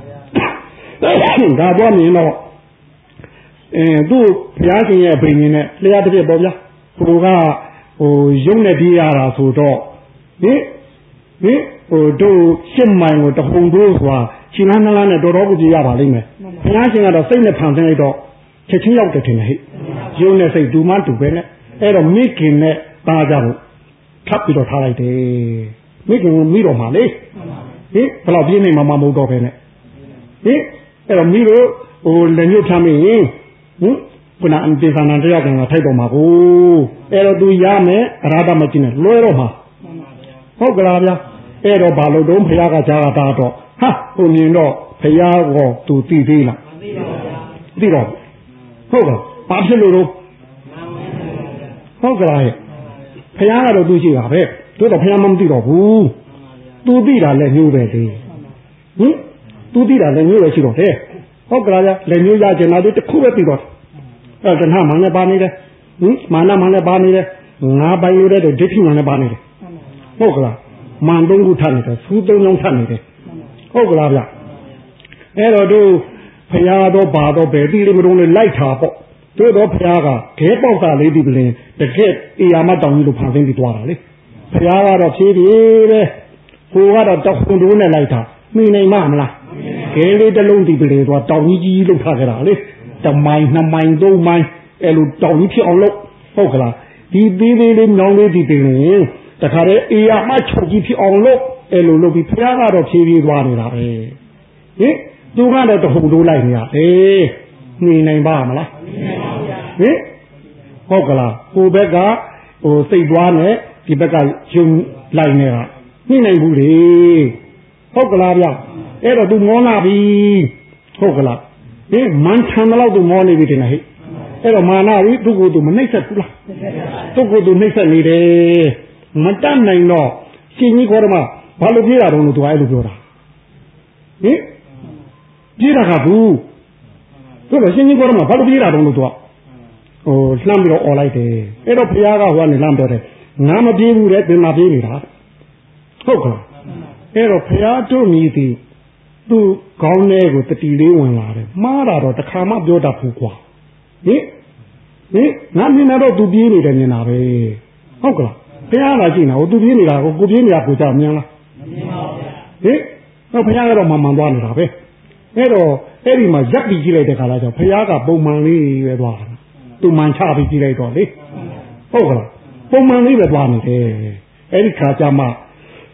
ဒါတော့မြင်တော့အဲသူ့ဘုရားရှင်ရဲ့အဘိညာဉ်နဲ့လျှာတစ်ပြက်ပေါ့ဗျာဟိုကဟိုရုံနဲ့ပြေးရတာဆိုတော့ဟင်ဟင်ဟိုတို့ရှစ်မိုင်ကိုတဟုန်တို့ဆိုတာရှင်လန်းနှလားနဲ့တော်တော်ကိုကြည့်ရပါလိမ့်မယ်ဘုရားရှင်ကတော့စိတ်နဲ့ဖန်ဆင်းလိုက်တော့ချက်ချင်းရောက်တယ်ထင်တယ်ဟဲ့ရုံနဲ့စိတ်တူမှတူပဲနဲ့အဲ့တော့မိခင်နဲ့သားကြဖို့ထပ်ပြီးတော့ထားလိုက်တယ်မိခင်ကမိတော့မှာလေဟင်ဘယ်တော့ပြင်းနေမှမမဟုတ်တော့ပဲနဲ့ဟင်အဲ့တော့မိတို့ဟိုလက်ညှို့ထားမင်းဟင်ခုနအန်တေသနာတရားကငါထိုက်တော့မှာကိုအဲ့တော့သူရမယ်အရာဓမကျင်းနဲ့လွဲတော့မှာဟုတ်ကလားဗျာအဲ့တော့ဘာလို့တုံးဖရာကကြားတာတော့ဟာဟိုမြင်တော့ဖရာကောသူသိသေးလားမသိပါဘူးသိတော့ဟုတ်ကဲ့ဘာဖြစ်လို့တော့ဟုတ်ကလားဖရာကတော့သူရှိတာပဲတို့တော့ဖရာမမသိတော့ဘူးသူသိတာလည်းညှိုးပဲသေးဟင်သူသိတာလည်းညှိုးပဲရှိတော့တယ်ဟုတ်ကလားဗျလည်းညှိုးရချင်တာဒီတစ်ခုပဲသိတော့အဲ့တဏှာမှလည်းပါနေတယ်ဟင်မာနမှလည်းပါနေတယ်ငါပိုင်လို့တဲ့ဒိဋ္ဌိမှလည်းပါနေတယ်ဟုတ်ကလားမန်သုံးခုထပ်နေတယ်သူသုံးချောင်းထပ်နေတယ်ဟုတ်ကလားဗျအဲ့တော့တို့ဖရာတော့ဘာတော့ဘယ်တိလေးမတုံးလေးလိုက်တာပေါ့တို့တော့ဖရာကခဲပေါက်ကလေးဒီပလင်တကက်အေယာမတောင်ကြီးလို့ဖန်ဆင်းပြီးသွားတာလေဖရာကတော့ဖြည်းဖြည်းပဲဟိုကတော့တောက်ခွန်တိုးနဲ့လိုက်တာမိနိုင်မမလားခဲလေးတစ်လုံးဒီပလင်တော့တောင်ကြီးကြီးလို့ထားကြတာလေတမိုင်နှစ်မိုင်သုံးမိုင်အဲ့လိုတောင်ကြီးဖြစ်အောင်လုပ်ဟုတ်ကလားဒီသေးသေးလေးညောင်းလေးဒီပင်ရင်တခါတည်းအေယာမချုပ်ကြီးဖြစ်အောင်လုပ်အဲ့လိုလုပ်ပြီးဖရာကတော့ဖြည်းဖြည်းသွားနေတာပဲဟင်သူကတော့တခုတိုးလိုက်နေရအေးနေနိုင်ပါမလားဟင်ဟုတ်ကလားကိုဘက်ကဟိုစိတ်သွားနဲ့ဒီဘက်ကယုံလိုက်နေတာနေနိုင်ဘူးလေဟုတ်ကလားဗျအဲ့တော့သူမောလာပြီဟုတ်ကလားဟင်မန်ထန်တော့သူမောနေပြီတင်ဟဲ့အဲ့တော့မာနရီသူ့ကိုယ်သူမနှိမ့်ဆက်ဘူးလားသူ့ကိုယ်သူနှိမ့်ဆက်နေတယ်မတတ်နိုင်တော့ရှင်ကြီးခေါ်တယ်မှာဘာလို့ပြေးတာတော့လို့သူအဲ့လိုပြောတာဟင်ပြေးတာကဘူးဆိုတော့ရှင်ကြီးခေါ်တယ်မှာဘာလို့ပြေးတာတော့လို့သူကဟိုလှမ်းပြီးတော့អော်လိုက်တယ်အဲ့တော့ဘုရားကဟိုကနေလှမ်းပြောတယ်ငါမပြေးဘူးတဲ့သင်မပြေးနေတာဟုတ်ကလားအဲ့တော့ဘုရားတို့မြည်သည်သူ့ခေါင်းထဲကိုတတိလေးဝင်လာတယ်မှားတာတော့တခါမှပြောတတ်ဘူးကွာဟင်ဟင်ငါမြင်တော့သူပြေးနေတယ်မြင်တာပဲဟုတ်ကလားဘုရားလာကြည့်နေတာဟိုသူပြေးနေတာကိုကိုပြေးနေတာကိုကြောက်မြင်လားမမြင်ပါဘူးဟင်ဟောဘုရားကတော့မှန်မှန်သွားနေတာပဲအဲ့တော့အဲ့ဒီမှာရပ်ပြီးကြည့်လိုက်တဲ့ခါလာကျဘုရားကပုံမှန်လေးပဲသွားတာသူမှန်ချပြီးကြည့်လိုက်တော့လေဟုတ်ကလားပုံမှန်လေးပဲသွားနေတယ်အဲ့ဒီခါကျမှ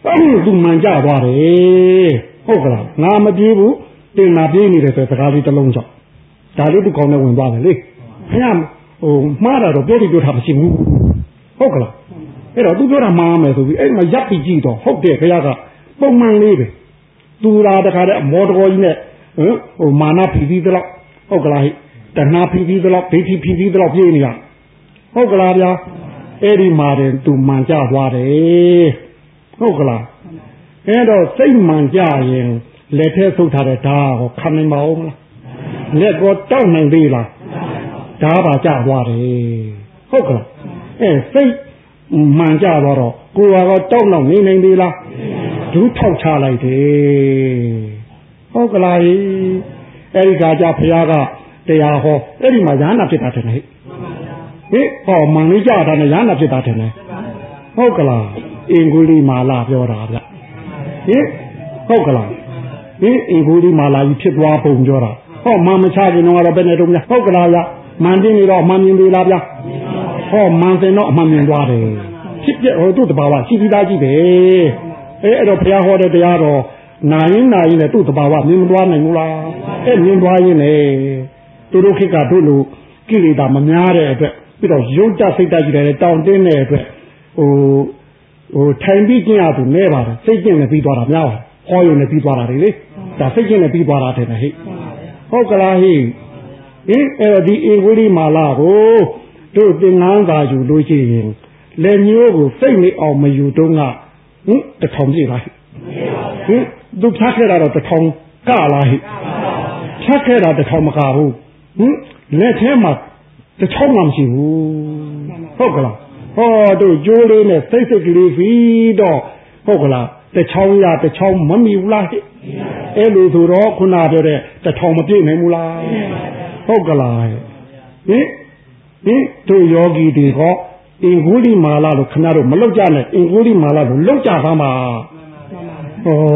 သူမှန်ကြသွားတယ်ဟုတ်ကလားငါမပြေးဘူးတင်နာပြေးနေတယ်ဆိုစကားလေးတစ်လုံးကြောင့်ဒါလေးသူကောင်းနဲ့ဝင်သွားတယ်လေခင်ဗျဟိုမှားတာတော့ပြောပြီးပြောတာမရှိဘူးဟုတ်ကလားအဲ့တော့သူပြောတာမှားမယ်ဆိုပြီးအဲ့မှာရပ်ပြီးကြည့်တော့ဟုတ်တယ်ခင်ဗျကပုံမှန်လေးပဲသူလာတခါတည်းမော်တော်ကြီးနဲ့ဟမ်ဟိုမာနဖြီးပြီးတော့ဟုတ်ကလားဟိတဏှာဖြီးပြီးတော့ဒိဋ္ဌိဖြီးပြီးတော့ပြေးနေတာဟုတ်ကလားဗျာအဲ့ဒီမှာတင်သူမှန်ကြသွားတယ်ဟုတ်ကလားအဲ့တော့စိတ်မှန်ကြရင်လက်ထဲဆုပ်ထားတဲ့ဓာတ်ကိုခံနိုင်ပါဦးမလားလက်ကိုတောက်နိုင်သေးလားဓာတ်ပါကြသွားတယ်ဟုတ်ကလားအဲစိတ်မှန်ကြသွားတော့ကိုယ်ကတော့တောက်တော့နေနိုင်သေးလားဒူးထောက်ချလိုက်တယ်ဟုတ်ကလားအဲ့ဒီကကြဘုရားကတရားဟောအဲ့ဒီမှာရဟနာဖြစ်တာတယ်ဟဲ့ဟေးဟောမှန်လေးကြတာနဲ့ရဟနာဖြစ်တာတယ်ဟုတ်ကလားအင်္ဂုလိမာလာပြောတာဗျဟင်ဟုတ်ကလားဟင်အင်္ဂုလိမာလာကြီးဖြစ်သွားပုံပြောတာဟောမှန်မချခြင်းတော့ဘယ်နဲ့တော့များဟုတ်ကလားဗျမှန်တင်နေတော့မှန်မြင်သေးလားဗျဟောမှန်စင်တော့အမှန်မြင်သွားတယ်ဖြစ်ပြဟိုသူ့တဘာဝရှိပြီးသားကြီးပဲအဲအဲ့တော့ဘုရားဟောတဲ့တရားတော်နာရင်နာရင်လည်းသူ့တဘာဝမြင်မသွားနိုင်ဘူးလားအဲမြင်သွားရင်လေသူတို့ခေတ်ကတို့လိုကိလေသာမများတဲ့အတွက်ပြီးတော့ရုပ်ကြစိတ်တကြီးတယ်တောင်းတင်းတဲ့အတွက်ဟိုဟိုထိုင်ပြီးကျင့်ရသူနဲပါတယ်စိတ်ကျင့်နဲ့ပြီးသွားတာများပါတယ်ဟောရုံနဲ့ပြီးသွားတာလေဒါစိတ်ကျင့်နဲ့ပြီးသွားတာတဲ့ဟဲ့ဟုတ်ကလားဟိဟင်အဲ့ဒီအေဝိရိမာလာကိုတို့သင်္ကန်းသာယူလို့ရှိရင်လက်ညိုးကိုစိတ်နေအောင်မယူတော့ကဟင်တထောင်ပြည့်လားဟိဟင်သူဖြတ်ခဲ့တာတော့တထောင်ကလားဟိဖြတ်ခဲ့တာတထောင်မကဘူးဟင်လက်ထဲမှာတထောင်မှမရှိဘူးဟုတ်ကလားဟောတို့ကြိုးလေးနဲ့စိတ်စိတ်ကလေးပြီးတော့ဟုတ်ကလားတချောင်းရတချောင်းမမီဘူးလားဟဲ့အဲ့လိုဆိုတော့ခုနပြောတဲ့တထောင်မပြည့်နိုင်ဘူးလားဟုတ်ကလားဟင်ဟင်တို့ယောဂီတွေကအင်္ဂုလိမာလာလို့ခဏတော့မလောက်ကြနဲ့အင်္ဂုလိမာလာလို့လောက်ကြပါမှာဟော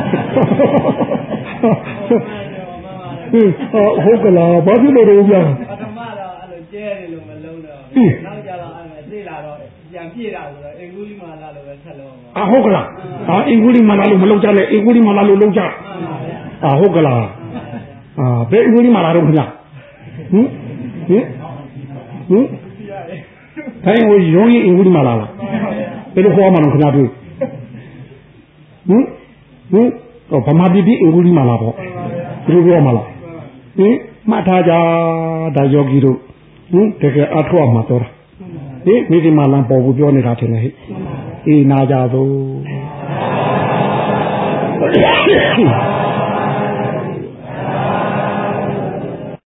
ဟုတ်ကလားဘာဖြစ်လို့လဲဗျာပထမတော့အဲ့လိုကျဲတယ်လို့မလုံးတော့နောက်ကြတော့အဲ့သိလာတော့ပြန်ပြည့်တာဆိုတော့အင်္ဂုလိမာလာလို့ပဲဆက်လုံးပါဟုတ်ကလားဟာအင်္ဂုလိမာလာလို့မလောက်ကြနဲ့အင်္ဂုလိမာလာလို့လောက်ကြဟာဟုတ်ကလားအာဘယ်အင်္ဂုလိမာလာတော့ခင်ဗျာဟင်ဟင်ဟင်ခိုင်းဟိုရုံးရင်အင်္ဂုလိမာလာလားဘယ်လိုခေါ်မှန်းခင်ဗျာတွေ့ဟင်ဟင်တော့ဗမာပြည်ပြည်အင်္ဂုလိမာလာပေါ့ဘယ်လိုပြောမှလားဟင်မှတ်ထားကြဒါယောဂီတို့ဟင်တကယ်အထောက်အမှာတော့ဟင်မိဒီမာလန်ပေါ်ဘူးပြောနေတာထင်တယ်ဟဲ့အေးနာကြသို့